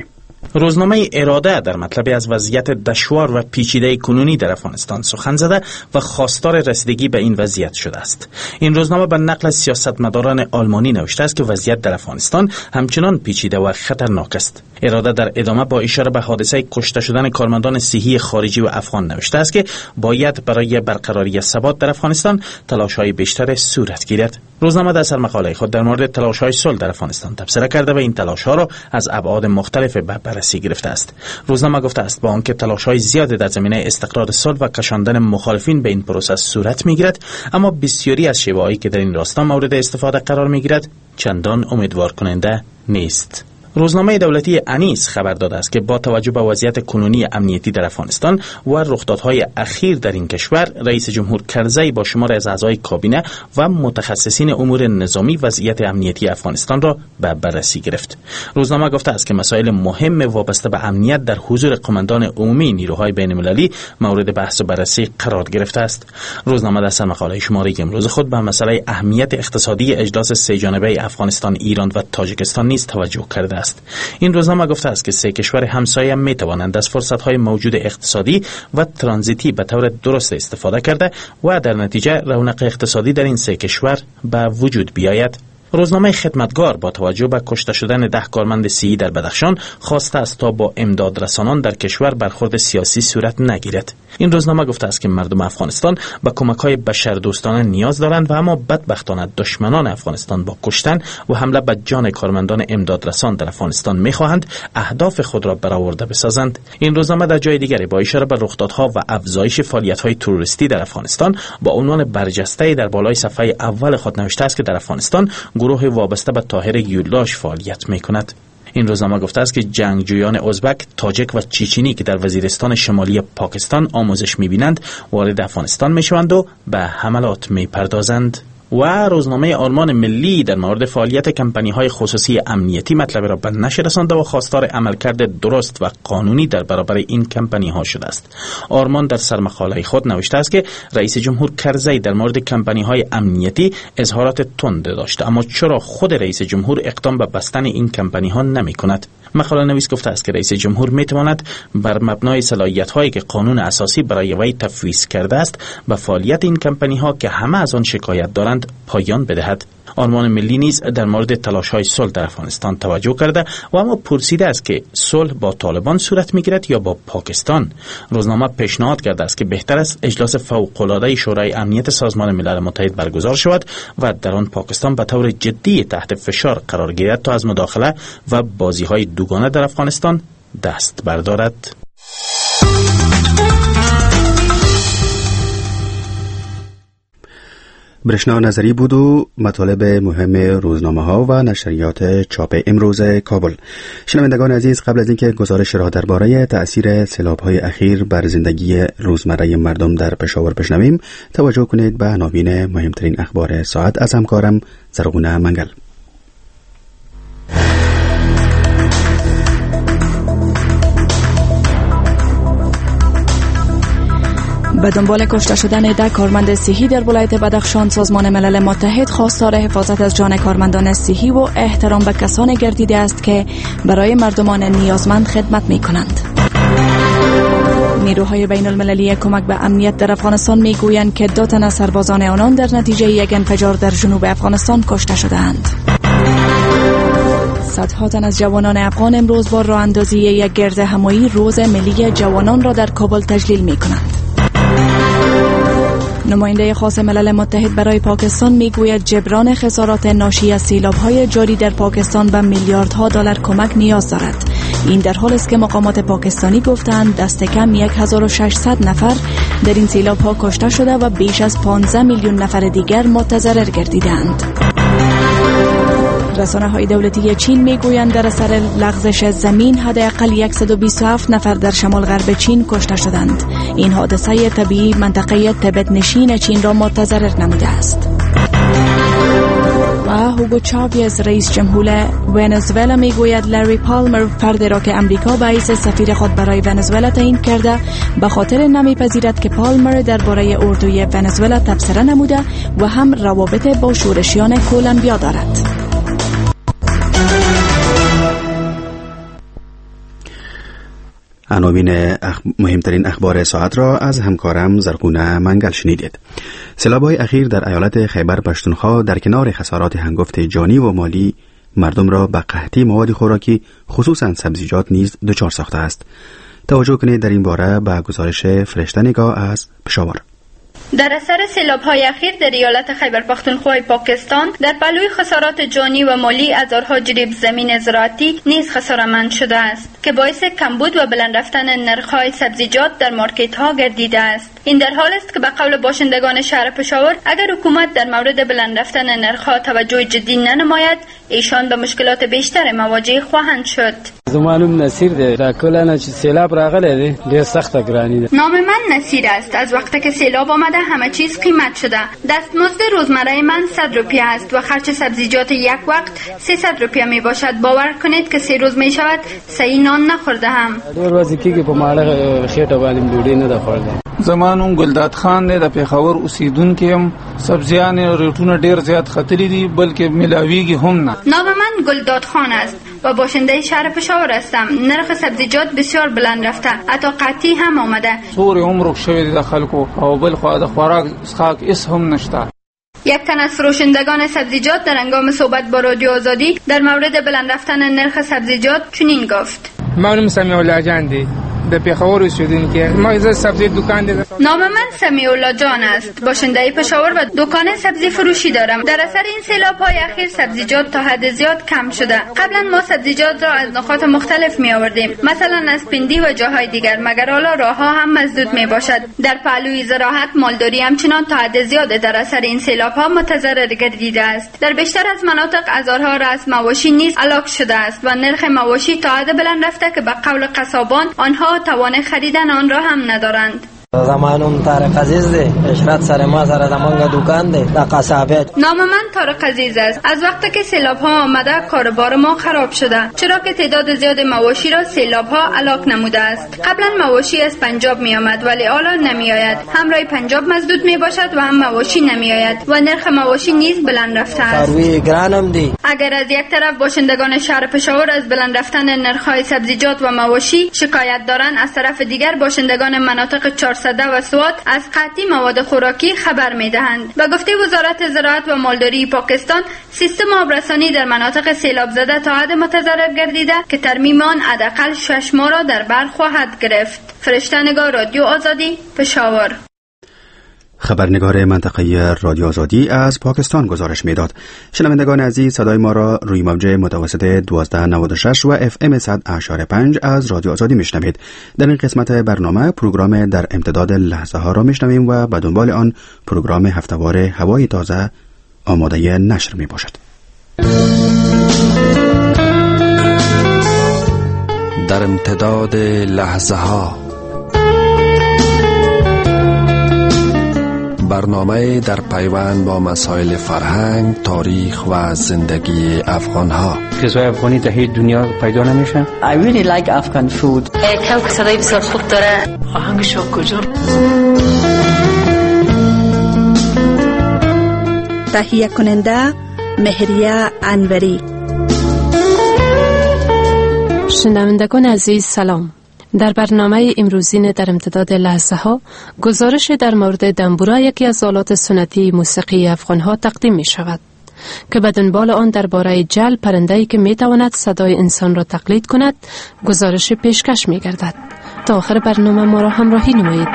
روزنامه اراده در مطلبی از وضعیت دشوار و پیچیده کنونی در افغانستان سخن زده و خواستار رسیدگی به این وضعیت شده است. این روزنامه به نقل از سیاستمداران آلمانی نوشته است که وضعیت در افغانستان همچنان پیچیده و خطرناک است. اراده در ادامه با اشاره به حادثه کشته شدن کارمندان صحی خارجی و افغان نوشته است که باید برای برقراری ثبات در افغانستان تلاش‌های بیشتر صورت گیرد. روزنامه در سرمقاله خود در مورد تلاش‌های صلح در افغانستان تبصره کرده و این تلاش‌ها را از ابعاد مختلف به بررسی گرفته است. روزنامه گفته است با آنکه تلاش‌های زیادی در زمینه استقرار صلح و کشاندن مخالفین به این پروسه صورت می‌گیرد، اما بسیاری از شیوه‌هایی که در این راستا مورد استفاده قرار می‌گیرد چندان امیدوار کننده نیست. روزنامه دولتی انیس خبر داده است که با توجه به وضعیت کنونی امنیتی در افغانستان و رخدادهای اخیر در این کشور، رئیس جمهور کرزی با شمار از اعضای کابینه و متخصصین امور نظامی وضعیت امنیتی افغانستان را به بررسی گرفت. روزنامه گفته است که مسائل مهم وابسته به امنیت در حضور قماندان عمومی نیروهای بین‌المللی مورد بحث و بررسی قرار گرفته است. روزنامه در سرمقاله شماره امروز خود به مسئله اهمیت اقتصادی اجلاس سه جانبه افغانستان، ایران و تاجیکستان نیز توجه کرده است. این روزنامه گفته است که سه کشور همسایه می توانند از فرصت‌های موجود اقتصادی و ترانزیتی به طور درست استفاده کرده و در نتیجه رونق اقتصادی در این سه کشور به وجود بیاید. روزنامه خدمتگار با توجه به کشته شدن ده کارمند صحی در بدخشان خواسته است تا با امداد رسانان در کشور برخورد سیاسی صورت نگیرد. این روزنامه گفته است که مردم افغانستان به کمک‌های بشردوستانه نیاز دارند و اما بدبختانه دشمنان افغانستان با کشتن و حمله به جان کارمندان امداد رسان در افغانستان می‌خواهند اهداف خود را برآورده بسازند. این روزنامه در جای دیگری با اشاره به رخدادها و افزایش فعالیت‌های تروریستی در افغانستان با عنوان برجسته در بالای صفحه اول خود نوشته است که در افغانستان گروه وابسته به طاهر یولاش فعالیت می‌کند. این روزنامه گفته است که جنگجویان ازبک، تاجیک و چیچینی که در وزیرستان شمالی پاکستان آموزش می‌بینند وارد افغانستان می‌شوند و به حملات می‌پردازند. و روزنامه آرمان ملی در مورد فعالیت کمپانی‌های خصوصی امنیتی مطلب را به نشر رسانده و خواستار عملکرد درست و قانونی در برابر این کمپانی‌ها شده است. آرمان در سرمقاله خود نوشته است که رئیس جمهور کرزی در مورد کمپانی‌های امنیتی اظهارات تند داشته، اما چرا خود رئیس جمهور اقدام به بستن این کمپانی‌ها نمی‌کند؟ مقاله نویس گفته است که رئیس جمهور می‌تواند بر مبنای صلاحیت‌هایی که قانون اساسی برای وی تفویض کرده است به فعالیت این کمپانی‌ها که همه از آن شکایت دارند پایان بدهد. آرمان ملی نیز در مورد تلاش‌های صلح در افغانستان توجه کرده و اما پرسیده است که صلح با طالبان صورت می‌گیرد یا با پاکستان. روزنامه پیشنهاد کرده است که بهتر است اجلاس فوق‌العاده شورای امنیت سازمان ملل متحد برگزار شود و در آن پاکستان به طور جدی تحت فشار قرار گیرد تا از مداخله و بازی‌های دوگانه در افغانستان دست بردارد. برشنا نظری بود و مطالب مهم روزنامه ها و نشریات چاپ امروز کابل. شنوندگان عزیز، قبل از اینکه گزارش را درباره تأثیر سیلاب های اخیر بر زندگی روزمره مردم در پشاور بشنویم، توجه کنید به عناوین مهمترین اخبار ساعت از همکارم زرغونه منگل. به دنبال کشته شدن ده کارمند صحی در ولایت بدخشان، سازمان ملل متحد خواستار حفاظت از جان کارمندان صحی و احترام به کسانی گردیده است که برای مردمان نیازمند خدمت می کنند. نیروهای بین المللی کمک به امنیت در افغانستان می گویند که دو تن از سربازان آنان در نتیجه یک انفجار در جنوب افغانستان کشته شدند. صدها تن از جوانان افغان امروز با راه اندازی یک گرد همایی روز ملی جوانان را در کابل تجلیل می کنند. نماینده خاص ملل متحد برای پاکستان میگوید جبران خسارات ناشی از سیلاب‌های جاری در پاکستان به میلیاردها دلار کمک نیاز دارد. این در حالی است که مقامات پاکستانی گفتند دست کم هزار و ششصد نفر در این سیلاب‌ها کشته شده و بیش از پانزده میلیون نفر دیگر متضرر گردیدند. رسانه‌های دولتی چین میگویند در اثر لغزش زمین حداقل صد و بیست و هفت نفر در شمال غرب چین کشته شدند. این حادثه طبیعی منطقه تبت نشین چین را متضرر نموده است. و هوگو چاویز رئیس جمهور ونزوئلا میگوید لری پالمر فردی را که امریکا به حیث سفیر خود برای ونزوئلا تعیین کرده به خاطر نمیپذیرد که پالمر درباره اردوی ونزوئلا تبصره نموده و هم روابط با شورشیان کولمبیا دارد. عناوین اخ... مهمترین اخبار ساعت را از همکارم زرقونه منگل شنیدید. سیلاب‌های اخیر در ایالت خیبر پختونخوا در کنار خسارات هنگفت جانی و مالی مردم را به قحطی مواد خوراکی خصوصا سبزیجات نیز دچار ساخته است. توجه کنید در این باره به گزارش فرشته نگاه از پشاور. در اثر سیلاب‌های اخیر در ایالت خیبر پختونخوا پاکستان در پلوی خسارات جانی و مالی هزارها جریب زمین زراعتی نیز خساره‌مند شده است که باعث کمبود و بلند رفتن نرخ‌های سبزیجات در مارکت‌ها گردیده است. این در حال است که به قول باشندگان شهر پشاور اگر حکومت در مورد بلند رفتن نرخ‌ها توجه جدی ننماید ایشان به مشکلات بیشتر مواجه خواهند شد. زمانم نصیر ده را کلانه چې سیلاب راغله ده ډیر سخته ګرانی ده. نام من نصیر است. از وقتی که سیلاب آمده همه چیز قیمت شده. دستمزد روزمره من صد روپیه است و خرج سبزیجات یک وقت سیصد روپیه می باشد. باور کنید که سه روز می شود صحیح نان نخورده هم. دور ورځې کېږي په ماړه خېټه باندې ډوډۍ نه ده خوړلې. زمانم ګلداد خان دی د پیښور اوسیدونکی يم. سبزیان ریټونه ډیر زیات خطرې دي بلکې ملاویږي هم نه. نام من گلداد خان است و باشنده شهر پشاور هستم. نرخ سبزیجات بسیار بلند رفته. حتی قحطی هم آمده. سور عمر شوی د خلکو او بل خو د خوراک اسخاک اس هم نشته. یک تن از فروشندگان سبزیجات در هنگام صحبت با رادیو آزادی در مورد بلند رفتن نرخ سبزیجات چنین گفت. من سمیع الله جان دی در پیښور اوسیدونکی ما از سبزی دکان دی. نام من سمیع الله جان است. باشنده پشاور و دکان سبزی فروشی دارم. در اثر این سیلاب‌های اخیر سبزیجات تا حد زیاد کم شده. قبلا ما سبزیجات را از نقاط مختلف می آوردیم، مثلا از پندی و جاهای دیگر، مگر حالا راهها هم مسدود می باشد. در پهلوی زراعت مالداری همچنان تا حد زیاد در اثر این سیلاب‌ها متضرر گردیده است. در بیشتر از مناطق هزارها راس مواشی نیز هلاک شده است و نرخ مواشی تا حد بلند رفته که به قول قصابان آنها توان خریدن آن را هم ندارند. زمانم طارق عزیز دی. اشرت سر ما سر زمان دکان دی در قصابت. نام من طارق عزیز است. از وقتی که سیلاب ها آمده کاربار ما خراب شده، چرا که تعداد زیاد مواشی را سیلاب ها هلاک نموده است. قبلا مواشی از پنجاب می آمد ولی حالا نمی آید. هم رای پنجاب مسدود می باشد و هم مواشی نمی آید و نرخ مواشی نیز بلند رفته است. فروی گرانم دی. اگر از یک طرف باشندگان شهر پشاور از بلند رفتن نرخ های سبزیجات و مواشی شکایت دارند، از طرف دیگر باشندگان مناطق چهارصد و سوات از قحطی مواد خوراکی خبر می‌دهند. به گفته وزارت زراعت و مالداری پاکستان، سیستم آبرسانی در مناطق سیلاب زده تا حد متضرر گردیده که ترمیم آن حداقل شش ماه را در بر خواهد گرفت. فرشته نگار، رادیو آزادی، پشاور. خبرنگار منطقه رادیو آزادی از پاکستان گزارش میداد. شنوندگان عزیز، صدای ما را روی موج متوسط دوازده نود و شش و اف ام صد اشاره پنج از رادیو آزادی میشنوید. در این قسمت برنامه پروگرام در امتداد لحظه ها را میشنویم و به دنبال آن پروگرام هفته‌وار هوای تازه آماده نشر می باشد. در امتداد لحظه ها، برنامه در پیوند با مسائل فرهنگ، تاریخ و زندگی افغان ها. غذای افغانی در هیچ دنیا پیدا نمیشه. I really like Afghan food. کم صدای بسیار خوب داره. آهنگش کجا؟ تهیه کننده مهریه انوری. شنوندگان عزیز سلام. در برنامه امروزین در امتداد لحظه ها گزارش در مورد دنبورا، یکی از آلات سنتی موسیقی افغان ها تقدیم می شود که به دنبال آن درباره جل، پرنده‌ای که می تواند صدای انسان را تقلید کند، گزارش پیشکش می گردد. تا آخر برنامه ما را همراهی نمایید.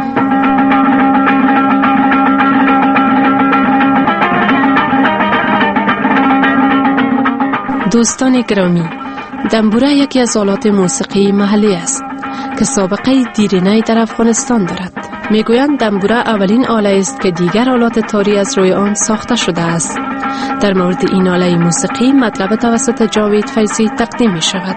دوستان گرامی، دنبورا یکی از آلات موسیقی محلی است که سابقه دیرینه‌ای در افغانستان دارد. میگویند دنبورا اولین آله است که دیگر آلات تاری از روی آن ساخته شده است. در مورد این آله موسیقی مطلب توسط جاوید فیضی تقدیم می شود.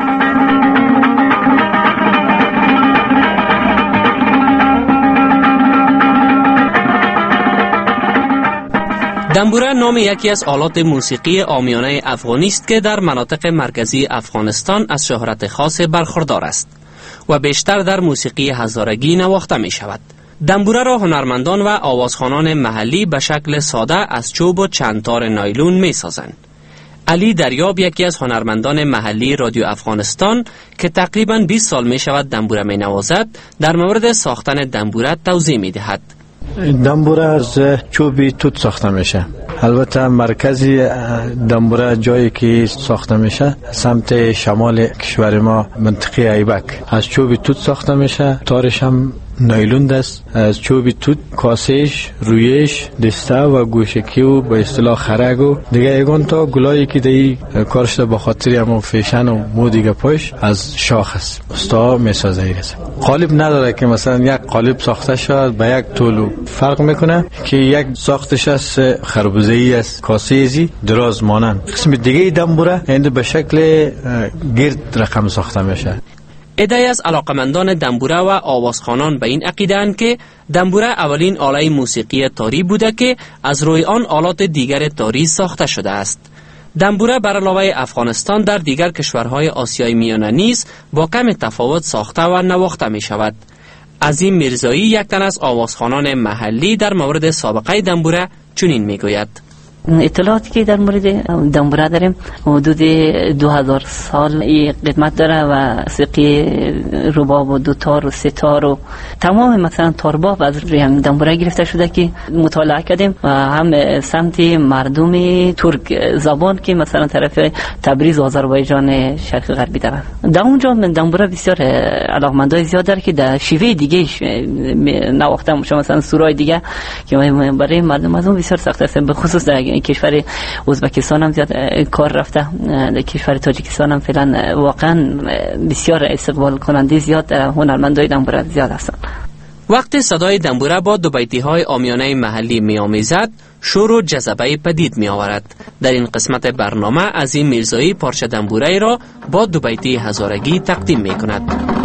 دنبورا نام یکی از آلات موسیقی عامیانه افغانی است که در مناطق مرکزی افغانستان از شهرت خاص برخوردار است و بیشتر در موسیقی هزارگی نواخته می شود. دنبورا را هنرمندان و آوازخوانان محلی به شکل ساده از چوب و چند تار نایلون می سازند. علی دریاب یکی از هنرمندان محلی رادیو افغانستان که تقریباً بیست سال می شود دنبوره می نوازد در مورد ساختن دنبوره توضیح می دهد. دنبوره از چوبی توت ساخته میشه. البته مرکزی دنبوره جایی که ساخته میشه سمت شمال کشور ما منطقه ایبک از چوبی توت ساخته میشه. تارش هم نایلون است. از چوبی توت کاسهش، رویش، دسته و گوشکی و به اصطلاح خرگ و دیگه یگان تا گلایی که دی کارش به خاطر همون فیشن و مو دیگه پاش از شاخ است. استا میسازه ایرسه. قالب نداره که مثلا یک قالب ساخته شد به یک طول فرق میکنه که یک ساختش از خربوزه‌ای است، کاسه‌ای دراز مانند. قسم دیگه دنبوره این به شکل گرد رقم ساخته میشه. عده‌ای از علاقمندان دنبوره و آوازخوانان به این عقیده‌اند که دنبوره اولین آله موسیقی تاری بوده که از روی آن آلات دیگر تاری ساخته شده است. دنبوره بر علاوه افغانستان در دیگر کشورهای آسیای میانه نیز با کم تفاوت ساخته و نواخته می شود. عظیم میرزایی یک تن از آوازخوانان محلی در مورد سابقه دنبوره چنین می گوید: اطلاعاتی که در مورد دنبوره داریم حدود دو هزار سال این قدمت داره و موسیقی رباب و دوتار و ستار و تمام مثلا تارباب از روی هم دنبوره گرفته شده که مطالعه کردیم و هم سمت مردم ترک زبان که مثلا طرف تبریز و آذربایجان شرق غربی دارن. در اونجا دنبوره بسیار علاقمندای زیاد داره که در شیوه دیگه نواخته میشه، مثلا سورای دیگه که برای مردم از اون بسیار سخت است. به خصوص در کشور ازبکستان هم زیاد کار رفته، در کشور تاجیکستان هم فعلا واقعا بسیار استقبال کننده زیاد هنرمندای دنبوره زیاد هستند. وقتی صدای دنبوره با دو بیتی های عامیانه محلی می آمیزد، شور و جذبه پدید می آورد. در این قسمت برنامه عظیم میرزایی پارچه دنبوره را با دو بیتی هزارگی تقدیم می کند.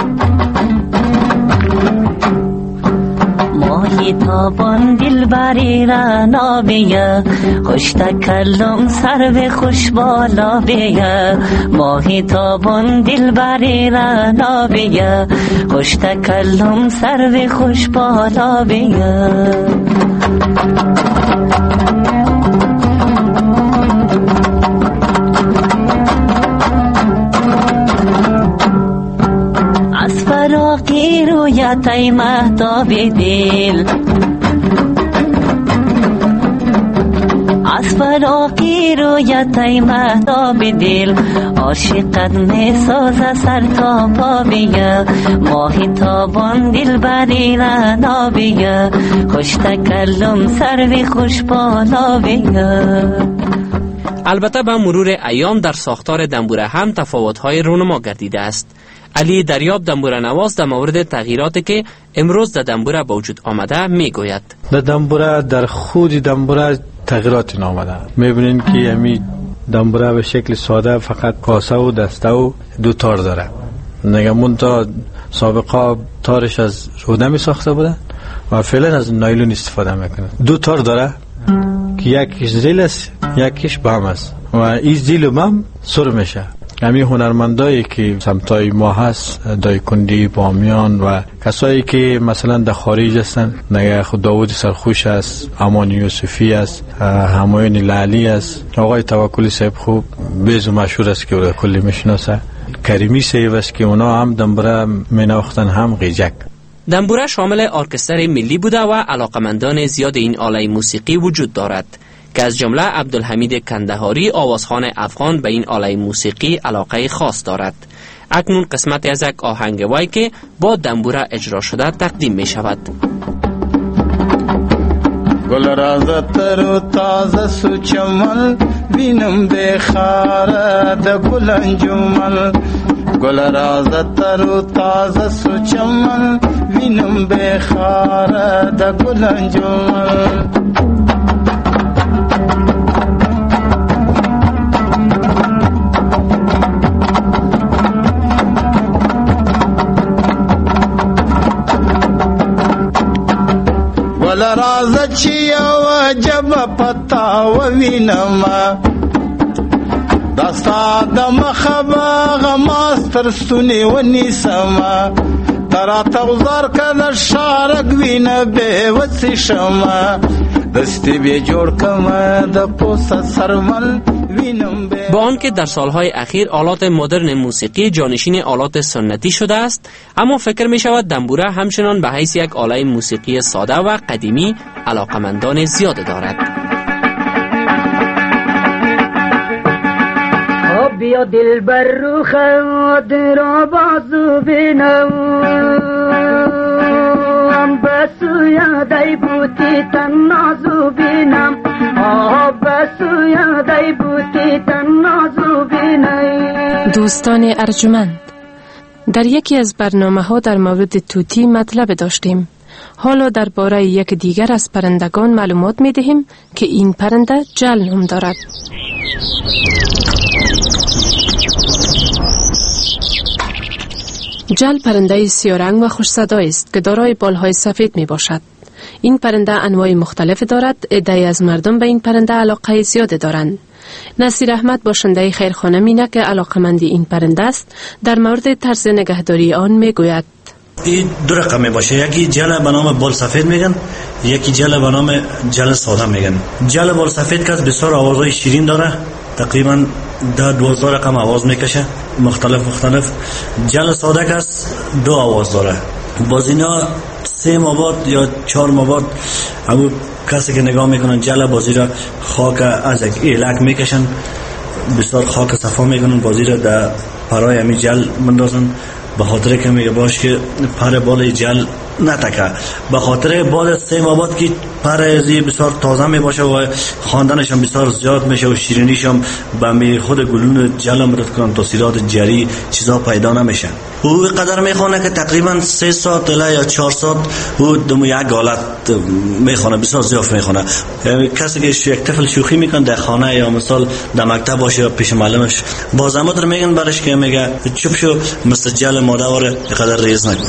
ماهی تابان دل بری را نابیه، خوش تکلم سر به خوش بالا بیه. ماهی تابان دل بری را نابیه، خوش تکلم سر به خوش بالا بیه. از فراقی رویت ای مهتاب دل، از فراقی رویت ای مهتاب دل، عاشقت می سازه سر تا پا بیه. ماهی تابان دل بری را نابیه، خوش تکلم سر به خوش بالا بیه. البته به مرور ایام در ساختار دنبوره هم تفاوت‌های رونما گردیده است. علی دریاب دنبوره نواز در مورد تغییراتی که امروز در دنبوره به وجود آمده می گوید: در دنبوره در خود دنبوره تغییراتی آمده. میبینین که امی دنبوره به شکل ساده فقط کاسه و دسته و دو تار داره. نگمون تا سابقا تارش از روده می ساخته بودن و فعلا از نایلون استفاده میکنه. دو تار داره که یکیش زیل است یکیش بام است و این زیل و بام سر میشه. همین هنرمندایی که سمتای ما هست، دایکندی، بامیان و کسایی که مثلا در خارج هستن، نگه خود داود سرخوش است، امان یوسفی است، همایون لالی است، آقای توکلی صاحب خوب بیز و مشهور است که او کلی میشناسه، کریمی صاحب است که اونا هم دنبوره میناختن، هم قیجک. دنبوره شامل ارکستر ملی بوده و علاقمندان زیاد این آله موسیقی وجود دارد که از جمله عبدالحمید کندهاری آوازخوان افغان به این آله موسیقی علاقه خاص دارد. اکنون قسمتی از یک آهنگ وای که با دنبوره اجرا شده تقدیم می شود. گل راز تر و تازه سو چمن بینم بخاره د گل انجمن، گل راز تر و تازه سو چمن بینم بخاره د گل انجمن. گل راز چی و جب پتا و وینما دستا دم خبا غماستر سنی و نیسما ترا تغزار کدر شارک وین بے وسی شما دستی بی جوڑ کما د پوسا سرمل وین با آنکه در سالهای اخیر آلات مدرن موسیقی جانشین آلات سنتی شده است، اما فکر می شود دنبوره همچنان به حیث یک آله موسیقی ساده و قدیمی علاقمندان زیاد دارد. بیا دل بر رو خود را بازو بینم، بسو یادی بوتی تن نازو بینم، آه بسو یادی بوتی تن نازو بینم. دوستان ارجمند، در یکی از برنامه ها در مورد توتی مطلب داشتیم. حالا درباره یک دیگر از پرندگان معلومات می دهیم که این پرنده جل نام دارد. جل پرنده سیارنگ و خوش صدایی است که دارای بالهای سفید می باشد. این پرنده انواع مختلف دارد. عده‌ای از مردم به این پرنده علاقه زیاد دارند. نصیر احمد باشنده خیرخانه مینه که علاقمندی این پرنده است، در مورد طرز نگهداری آن می گوید. این دو رقم می باشه، یکی جل به نام بال سفید میگن، یکی جل به نام جل ساده میگن. جل بال سفید که بسیار آوازهای شیرین داره، تقریبا ده دوازده رقم آواز میکشه مختلف مختلف. جل ساده که دو آواز داره. باز اینا سه ماه بعد یا چهار ماه بعد همو کسی که نگاه میکنن جل بازی را خاک از یک ایلک میکشن، بسیار خاک صفا میکنن، بازی را در پرای همی جل مندازن، به خاطر که میگه باش که پر بال جل نتکه، به خاطر بعد سه ماه بعد که پر ازی بسیار تازه می باشه و خواندنش هم بسیار زیاد میشه و شیرینیش هم به می خود گلون جل مدد کنن، تاثیرات جری چیزا پیدا نمیشن. او قدر میخونه که تقریبا سه ساعت الی یا چهار ساعت او دم یک حالت میخونه، بسیار زیاد میخونه. یعنی کسی که یک طفل شوخی میکنه در خانه یا مثال در مکتب باشه یا پیش معلمش، بازم در میگن برش که میگه چوب شو مثل جل مادر قدر ریز نکن.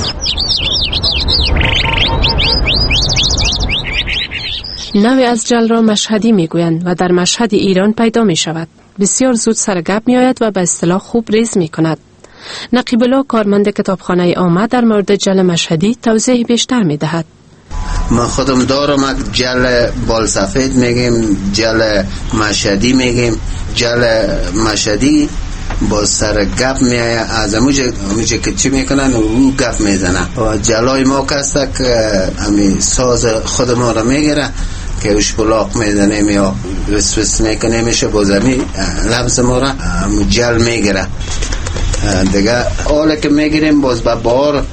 نوع از جل را مشهدی میگویند و در مشهد ایران پیدا می شود. بسیار زود سرگپ می آید و به اصطلاح خوب ریز می کند. نقیب الله کارمند کتابخانه آمد در مورد جل مشهدی توضیح بیشتر می دهد. ما خودم دارم جل بال سفید میگیم، جل مشهدی میگیم. جل مشهدی با سر گپ میایه، از اموجه اموجه که چی میکنن او گپ میزنه و جلای ما کسته که امی ساز خود ما را میگیره که اوش بلاق میزنه یا وسوس میکنه میشه بازمی لبز ما را امو جل میگیره دیگه. حالا که میگیریم باز به بار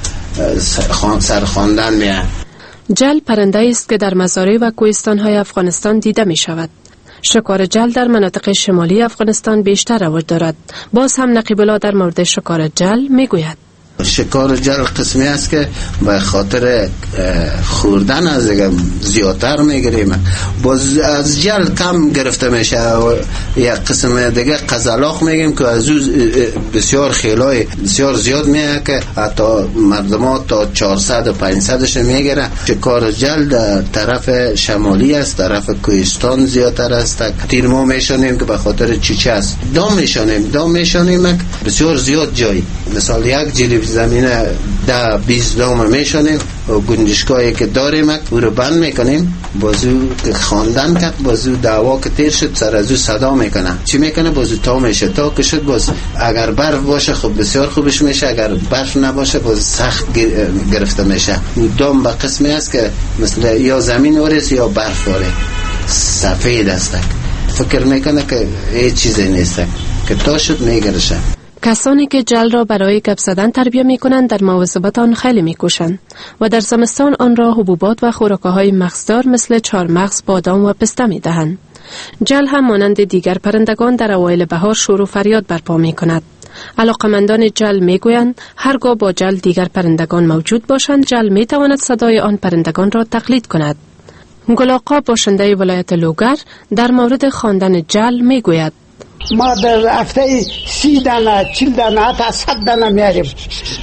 سر خواندن میایه. جل پرنده است که در مزارع و کوهستان‌های افغانستان دیده می شود. شکار جل در مناطق شمالی افغانستان بیشتر رواج دارد. باز هم نقیب الله در مورد شکار جل می گوید. شکار جل قسمی است که به خاطر خوردن از زیادتر میگیریم. باز از جل کم گرفته میشه و یک قسم دیگه قزلاق میگیم که از او بسیار خیلای بسیار زیاد میگه که حتی مردمات تا چهارصد و پانصدش میگیره. شکار جل در طرف شمالی است، طرف کوهستان زیادتر است. تیر ما میشونیم که به خاطر چیچه است. دام میشونیم دام میشونیم بسیار زیاد جایی، مثال یک جلیب زمینه ده بیست دام میشونیم و گنجشگاهی که داریم او رو بند میکنیم، بازو که خواندن کرد بازو دعوا که تیر شد سر از او صدا میکنه. چی میکنه؟ بازو تا میشه تا که شد باز اگر برف باشه خب بسیار خوبش میشه، اگر برف نباشه باز سخت گرفته میشه. دام به قسمی است که مثل یا زمین وارست یا برف واره سفید است، فکر میکنه که هیچ چیزی نیست که تا شد میگرشه. کسانی که جل را برای گپ زدن تربیت می کنند در مواظبت آن خیلی می کوشند و در زمستان آن را حبوبات و خوراک‌های مغزدار مثل چهارمغز، بادام و پسته می دهند. جل هم مانند دیگر پرندگان در اوایل بهار شور و فریاد برپا می کند. علاقمندان جل می گویند هرگاه با جل دیگر پرندگان موجود باشند، جل می تواند صدای آن پرندگان را تقلید کند. گل آقا باشنده ولایت لوگر در مورد خواندن جل می گوید. ما در هفته سی دانه چل دانه حتی صد دانه میاریم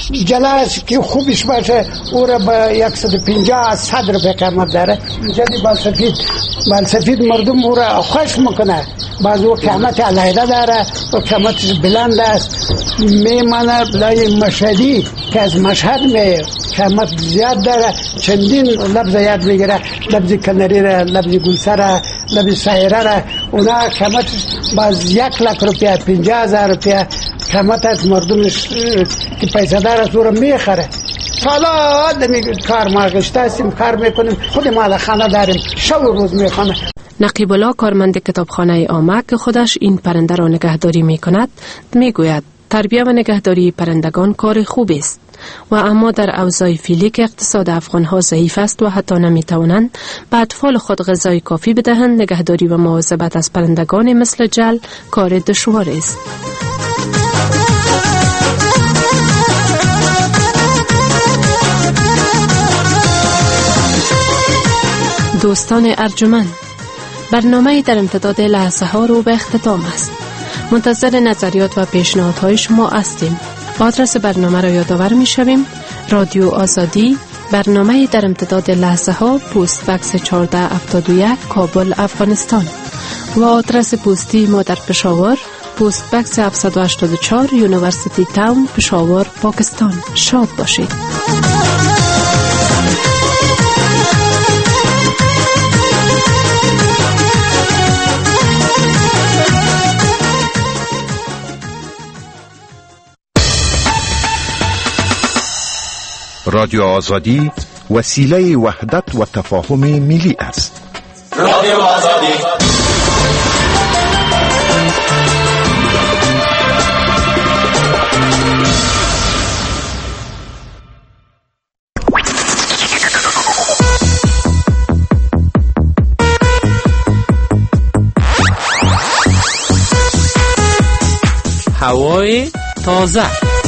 جلس که خوبش باشه او را به صد و پنجاه صد روپیه قیمت داره. جدی بالسفید بالسفید مردم او را خوش میکنه. بعض او قیمت علیحده داره و قیمتش بلند است. میمانه لای مشهدی که از مشهد می قیمت زیاد داره. چندین لفظ یاد میگیره، لفظ کنری را، لفظ گلسه را، لفظ سایره را. اونا قیمت باز یک لک روپیه، پنجاه هزار روپیه قیمت از مردمش که پیسه دار از او را میخره. حالا دمی کار ما گشته هستیم، کار میکنیم، خود ما در خانه داریم، شب و روز میخوانه. نقیب الله کارمند کتابخانه عامه که خودش این پرنده را نگهداری میکند میگوید تربیه و نگهداری پرندگان کار خوبی است و اما در اوضاع فعلی که اقتصاد افغانها ضعیف است و حتی نمیتوانند به اطفال خود غذای کافی بدهند، نگهداری و مواظبت از پرندگان مثل جل کار دشوار است. دوستان ارجمند، برنامه در امتداد لحظه ها رو به اختتام است. منتظر نظریات و پیشنهادهای شما هستیم. آدرس برنامه را یادآور می شویم: رادیو آزادی، برنامه در امتداد لحظه ها، پست بکس چهارده هفتاد و یک، کابل، افغانستان. و آدرس پستی ما در پشاور، پست بکس هفتصد و هشتاد و چهار، یونیورسیتی تاون، پشاور، پاکستان. شاد باشید. رادیو آزادی وسیله وحدت و تفاهم ملی است. رادیو آزادی هوای تازه،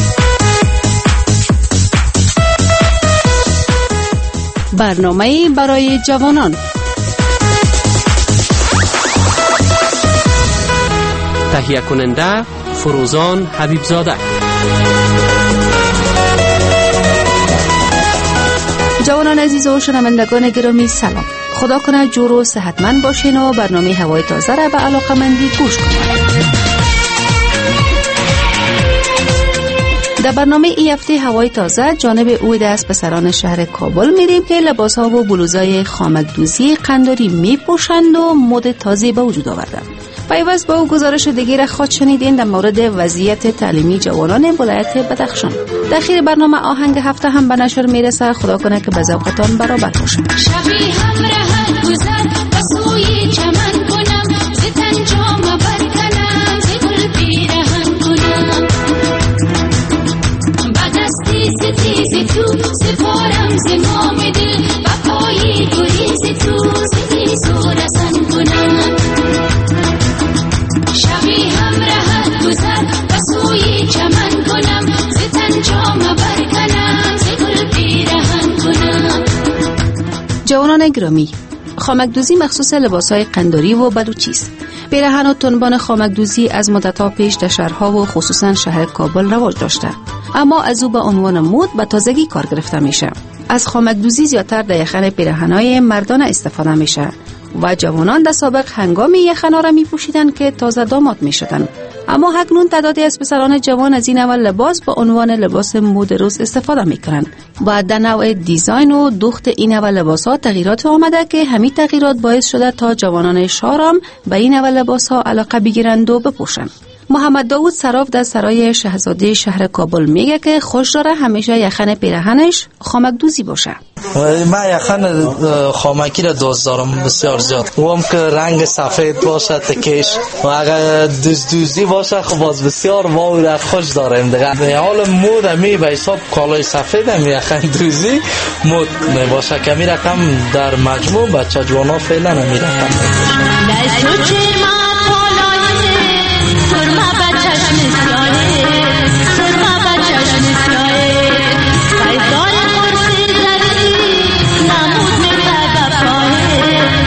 برنامه برای جوانان. تهیه کننده فروزان حبیبزاده. جوانان عزیز و شنوندگان گرامی سلام. خدا کنه جور و صحتمند باشین و برنامه هوای تازه را به علاقه‌مندی گوش کنید. در برنامه ای هفته هوای تازه جانب اوید از پسران شهر کابل میریم که لباس ها و بلوزای خامکدوزی قنداری میپوشند و مد تازه به وجود آوردن. پیوست با او گزارش دیگه را خواهد شنیدین در مورد وضعیت تعلیمی جوانان ولایت بدخشان. در اخیر برنامه آهنگ هفته هم به نشر میرسه. خدا کنه که به ذوقتان برابر باشه. شبی هم رهد گذر بسوی چمن کنم، زتن جام برکنم، زگل پیرهن کنم، تیزی تو سپارم زمام دل و پایی گریزی تو زیزو رسن کنم. شبی هم رهد گذر بسوی چمن کنم، زتن جام برکنم، زگل پیرهن کنم. جوانان گرامی، خامکدوزی مخصوص لباسهای قنداری و بلوچی است. پیرهن و تنبان خامکدوزی از مدت‌ها پیش در شهرها و خصوصا شهر کابل رواج داشته، اما از او به عنوان مد به تازگی کار گرفته میشه. از خامکدوزی زیادتر در یخن پیرهن‌های مردانه استفاده میشه و جوانان در سابق هنگام یخنا را میپوشیدند که تازه داماد میشدند، اما اکنون تعدادی از پسران جوان از این اول لباس به عنوان لباس مد روز استفاده میکنند. با در نوع دیزاین و دوخت این اول لباس‌ها تغییرات آمده که همین تغییرات باعث شده تا جوانان شهرام به این اول لباس‌ها علاقه بگیرند و بپوشند. محمد داوود صراف در سرای شهزاده شهر کابل میگه که خوش داره همیشه یخن پیرهنش خامکدوزی باشه. من یخن خامکی را دوست دارم بسیار زیاد، اونم که رنگ سفید باشه تکش و اگر دوز دوزی باشه خب باز بسیار واو را خوش دارم دیگه. حال مود می به حساب کالای سفید هم یخن دوزی مود می باشه که می رقم در مجموع بچه جوانا فعلا می رقم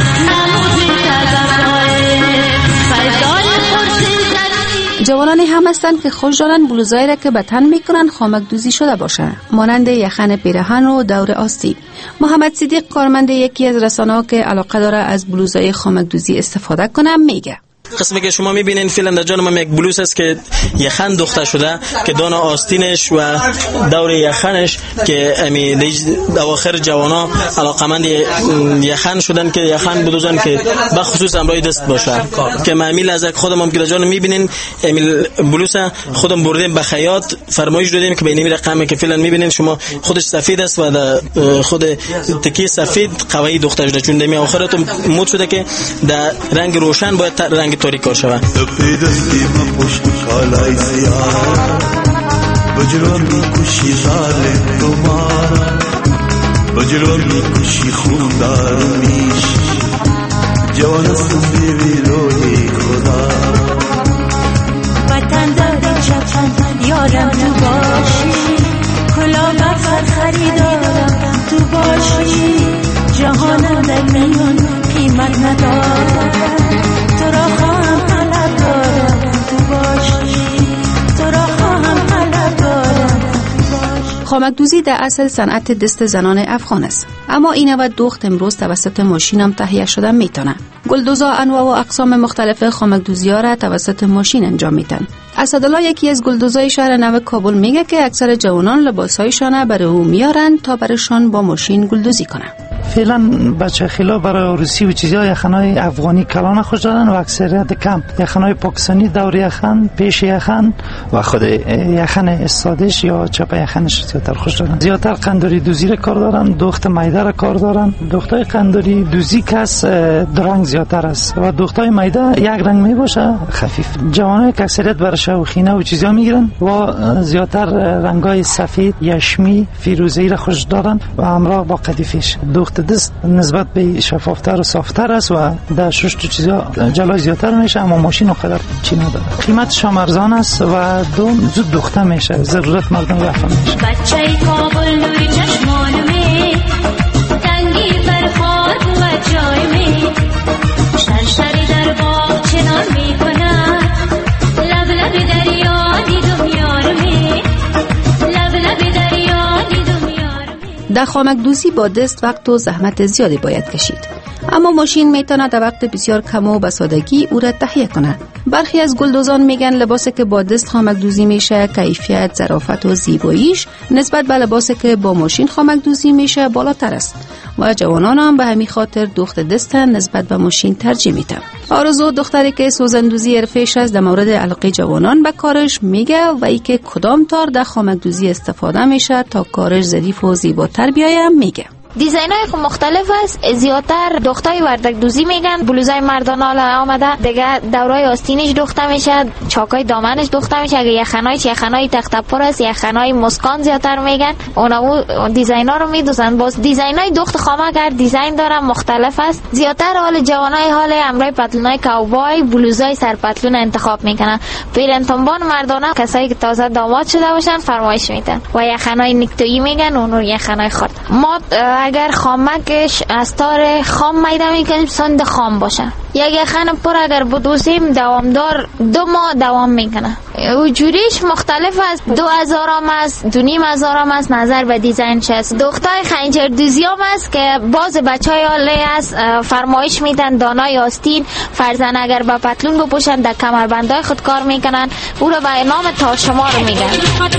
جوانان همه هستند که خوش دارند بلوزایی را که به تن میکنن خامک دوزی شده باشه، مانند یخن پیراهن و دور آستین. محمد صدیق کارمند یکی از رسانه‌ها که علاقه داره از بلوزای خامک دوزی استفاده کنه میگه قسمی که شما میبینین فعلا در جان ما یک بلوز است که یخن دوخته شده که دانا آستینش و دور یخنش که امی اواخر جوانا علاقمند یخن شدن که یخن بدوزن که به خصوص امرای دست باشه که معمیل از خودم هم که در جان میبینین امی بلوز خودم بردیم به خیاط فرمایش دادیم که به این رقمی که فعلا میبینین شما خودش سفید است و خود تکی سفید قوی دوخته شده چون دمی اواخرت مود شده که در رنگ روشن باید رنگ تاریک شود. دستی ما پشت کالای سیاه بجرو میکشی ظالم تو مارا بجرو میکشی خوندار میش جوان سنبی روی خدا وطن داره چپن یارم تو باشی کلا بفر خریدارم تو باشی جهانم در میون قیمت ندارم تو را خواهم طلب دارم تو باشی تو را خواهم طلب دارم. خامک دوزی در اصل صنعت دست زنان افغان است، اما این نوع دوخت امروز توسط ماشین هم تهیه شده میتونه. گلدوزا انواع و اقسام مختلف خامک دوزی ها را توسط ماشین انجام میدن. اسدالله یکی از گلدوزای شهر نو کابل میگه که اکثر جوانان لباسایشان برای او میارن تا برشان با ماشین گلدوزی کنن. فعلا بچه خیلا برای عروسی و چیزها یخنای افغانی کلان خوش دارن و اکثریت کم یخنای پاکستانی دور یخن، پیش یخن و خود یخن استادش یا چپ یخنش زیادتر خوش دارن. زیادتر قنداری دوزی را کار دارن، دوخت میده را کار دارن. دوختای قنداری دوزی کس درنگ زیادتر است و دوختای میده یک رنگ می باشه خفیف. جوانای که اکثریت برای شوخینه و چیزها میگیرن و زیادتر رنگای سفید، یشمی، فیروزه‌ای را خوش دارن و همراه با قدیفش. دوخت دست نسبت به شفافتر و صافتر است و در شش تا چیزا جلوی زیادتر میشه، اما ماشین اونقدر چی نداره. قیمتش هم ارزان است و دوم زود دوخته میشه، ضرورت مردم رفع میشه. بچه‌ی کابل نوری چشمانمی تنگی برخورد و جای می شرشری در باغ چنان میکنه لب لب دریا دیدم یارمی لب لب دریا دیدم یارمی. در خامک دوزی با دست وقت و زحمت زیادی باید کشید، اما ماشین میتونه در وقت بسیار کم و بسادگی او را تهیه کنه. برخی از گلدوزان میگن لباسی که با دست خامک دوزی میشه کیفیت، ظرافت و زیباییش نسبت به لباسی که با ماشین خامک دوزی میشه بالاتر است و جوانان هم به همین خاطر دوخت دست نسبت به ماشین ترجیح میدن. آرزو دختری که سوزندوزی حرفه‌اش است در مورد علاقه جوانان به کارش میگه و ای که کدام تار در خامک دوزی استفاده میشه تا کارش ظریف و زیباتر بیایه میگه. دیزاینای خو مختلف است. زیادتر دختای وردک دوزی میگن، بلوزای مردانه آمده دیگه، دورای آستینش دوخته میشه، چاکای دامنش دوخته میشه. اگه یخنای یخنای تخت پر است، یخنای مسکان زیادتر میگن، اونا دیزاینا رو میدوزن. باز دیزاینای دوخت خامک هر دیزاین داره مختلف است. زیادتر حال جوانای حال امرای پتلونای کاوبای، بلوزای سر پتلون انتخاب میکنن. پیرنتنبان مردانه کسایی که تازه داماد شده باشن فرمایش میدن و یخنای نیکتویی میگن، اونو یخنای خرد. ما اگر خامکش از تار خام میده میکنیم سند خام باشه. یک یخن پر اگر بدوزیم دوامدار دو ماه دوام میکنه. وجوریش مختلف است. دو هزارم است، دو نیم هزارم است، نظر به دیزاینش است. دختای خنجر دوزیام است که باز بچهای حاله است فرمایش میدن دانای آستین فرزن اگر با پتلون بپوشن در کمربندای خود کار میکنن، او را به نام تاشمار میگن.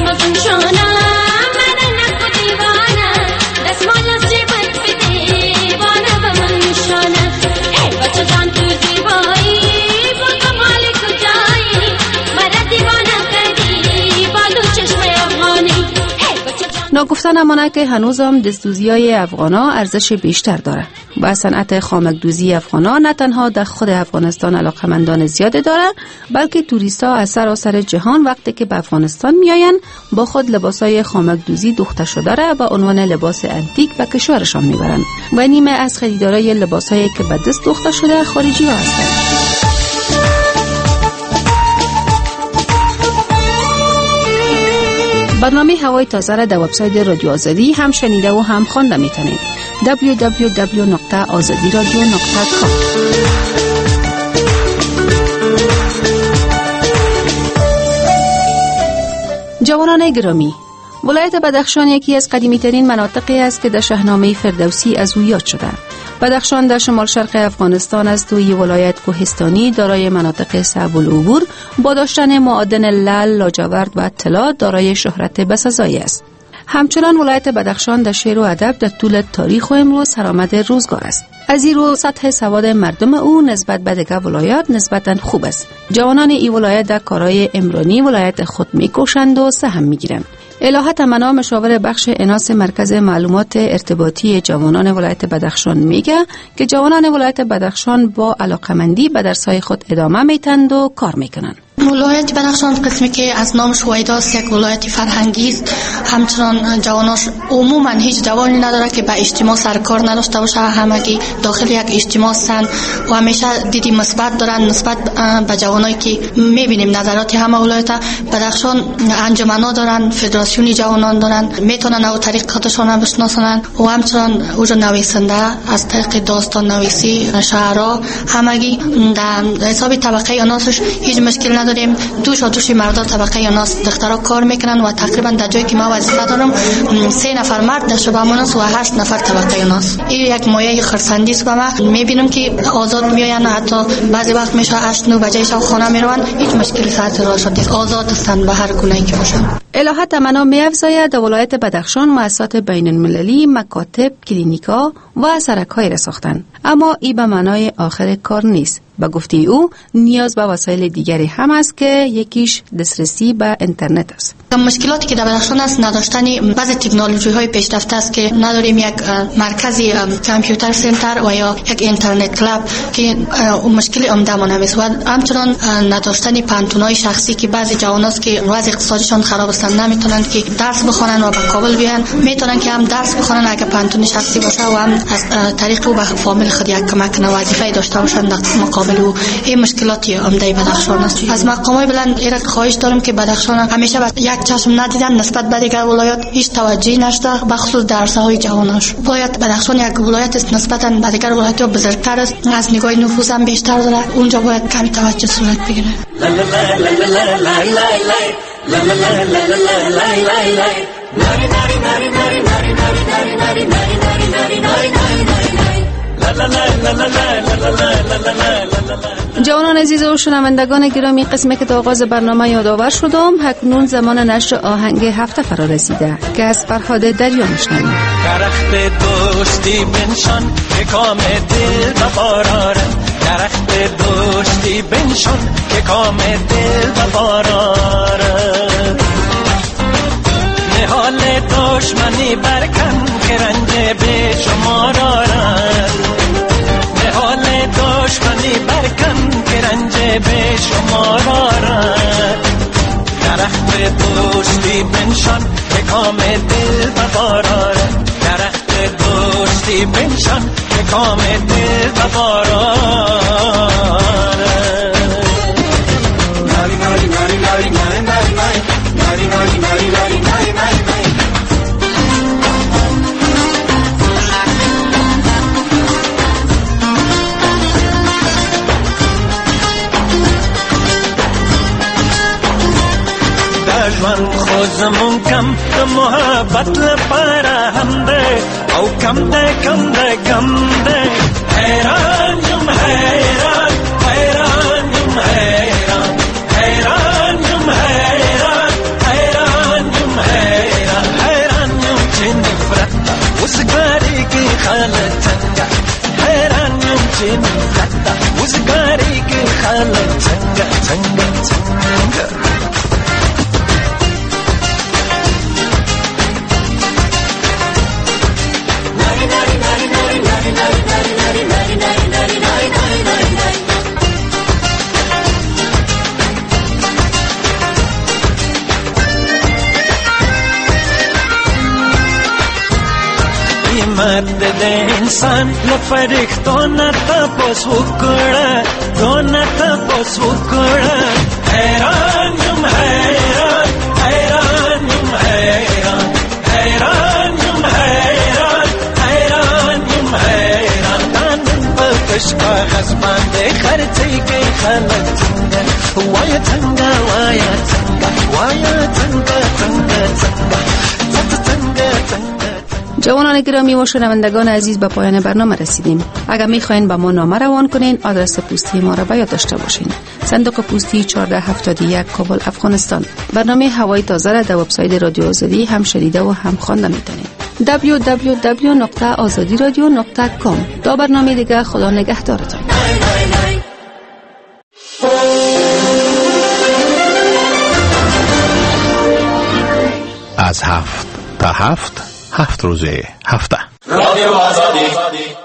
ناگفته نمانه که هنوز هم دستدوزی‌های افغانا ارزش بیشتر داره و صنعت خامک دوزی افغانا نه تنها در خود افغانستان علاقمندان زیاده داره، بلکه توریستا از سراسر جهان وقتی که به افغانستان میآیند با خود لباسای خامک دوزی دوخته شده را به عنوان لباس انتیک به کشورشان میبرند و نیمه از خریدارای لباسایی که به دست دوخته شده خارجی ها هستند. برنامه هوای تازه را در وبسایت رادیو آزادی هم شنیده و هم خوانده میتونید. دبلیو دبلیو دبلیو نقطه آزادی رادیو نقطه کام. جوانان گرامی، ولایت بدخشان یکی از قدیمی‌ترین مناطقی است که در شاهنامه فردوسی از او یاد شده. بدخشان در شمال شرق افغانستان است و یک ولایت کوهستانی دارای مناطق صعب العبور با داشتن معادن لعل، لاجورد و طلا دارای شهرت بسزایی است. همچنان ولایت بدخشان در شعر و ادب در طول تاریخ و امروز سرآمد روزگار است. از این رو سطح سواد مردم او نسبت به دیگر ولایات نسبتاً خوب است. جوانان این ولایت در کارهای عمرانی ولایت خود می‌کوشند و سهم می‌گیرند. الهه تمنا، مشاور بخش اناس مرکز معلومات ارتباطی جوانان ولایت بدخشان میگه که جوانان ولایت بدخشان با علاقمندی به درس‌های خود ادامه میتند و کار میکنند. ولایت بدخشان قسمی که از نامش وایداست، یک ولایت فرهنگی است. همچنان جواناش عموما هیچ جوانی نداره که به اجتماع سرکار نداشته باشه. همگی داخل یک اجتماع هستند و همیشه دیدی مثبت دارن نسبت به جوانایی که میبینیم. نظرات همه ولایت بدخشان انجمنا دارن، فدراسیون جوانان دارن، میتونن او طریق خودشون بشناسن و همچنان اوج نویسنده از طریق داستان نویسی، شعرا، همگی در حساب طبقه اناسش هیچ مشکل نداریم. دوش و دوش مردا طبقه اناس دخترها کار میکنن و تقریبا در جایی که ما وظیفه دارم سه نفر مرد در شبه مناس و هشت نفر طبقه اناس. این یک مایه خرسندی است. ما میبینیم که آزاد میاین، حتی بعضی وقت میشه هشت نو بجه شب خانه میروند، هیچ مشکلی ساعت را شده، آزاد هستند به هر گونه‌ای که باشن. الهه تمنا می‌افزاید در ولایت بدخشان مؤسسات بین المللی، مکاتب، کلینیکا و سرک‌های را ساختند، اما این به معنای آخر کار نیست. با گفته او نیاز به وسایل دیگری هم است که یکیش دسترسی به اینترنت است. مشکلاتی که در بدخشان است نداشتن بعضی تکنولوژی‌های پیشرفته است که نداریم یک مرکزی کامپیوتر سنتر و یا یک اینترنت کلاب که مشکل عمده است و همچنان نداشتن پانتونای شخصی که بعضی جواناست که وضع اقتصادیشان خراب است نمیتونن که درس بخونن و به کابل بیان، میتونن که هم درس بخونن اگه پانتون شخصی باشه و هم از طریق او به فامیل خود یک کمک کنه، وظیفه داشته باشن در مقابل او. این مشکلاتی عمده بدخشان است. از مقامات بلند ایراد خواهش دارم که بدخشان همیشه با یک چشم ندیدن نسبت به دیگر ولایات هیچ توجهی نشده، به خصوص درس‌های جواناش. ولایت بدخشان یک ولایت است نسبتا به دیگر ولایت‌ها بزرگتر است، از نگاه نفوذ هم بیشتر داره، اونجا باید کمی توجه صورت بگیره. جوانان عزیز و شنوندگان گرامی، قسمی که تا آغاز برنامه یادآور شدم، اکنون زمان نشر آهنگ هفته فرا رسیده که از فرهاد دریا میشنویم. درخت دوستی بنشان که کام دل بباراره، درخت دوستی بنشان که کام دل بباراره، نهال دشمنی برکن که رنج به شما دارد، نهال دشمنی برکن که رنج به شما دارد، درخت دوستی بنشان که کام دل بباراره، درخت دوستی بنشان که کام دل بباراره. ناری ناری ناری ناری ناری ناری ناری ناری ناری ناری ناری ناری. دشمن خوزمون کم د محبت لپاره هم ده او کم ده کم ده کم ده، حیران یم حیران حیران یم حیران حیران یم حیران حیران یم حیران حیران یم چې نفرت وزګاری کی خالد څنګه، حیران یم چې نفرت وزګاری کی خالد څنګه څنګه څنګه. قیمت د انسان لفرښتو نه تپوس وکړه، تو نه تپوس وکړه، حیران یم حیران حیران یم حیران حیران یم حیران حیران یم حیران، نن په دلش کاغذ بنده خرچی که خلق تنگه وای تنگه وای تنگه وای تنگه تنگه تنگه تنگه. جوانان گرامی و شنوندگان عزیز، به پایان برنامه رسیدیم. اگر میخواین با ما نامه روان کنین، آدرس پستی ما را به یاد داشته باشین: صندوق پستی چهارده هفتاد و یک، کابل، افغانستان. برنامه هوای تازه را در وبسایت رادیو آزادی هم شنیده و هم خوانده میتونید: دبلیو دبلیو دبلیو نقطه آزادی رادیو نقطه کام. تا برنامه دیگه، خدا نگهدارتان. از هفت تا هفت، هفت روزه هفته. رادیو آزادی.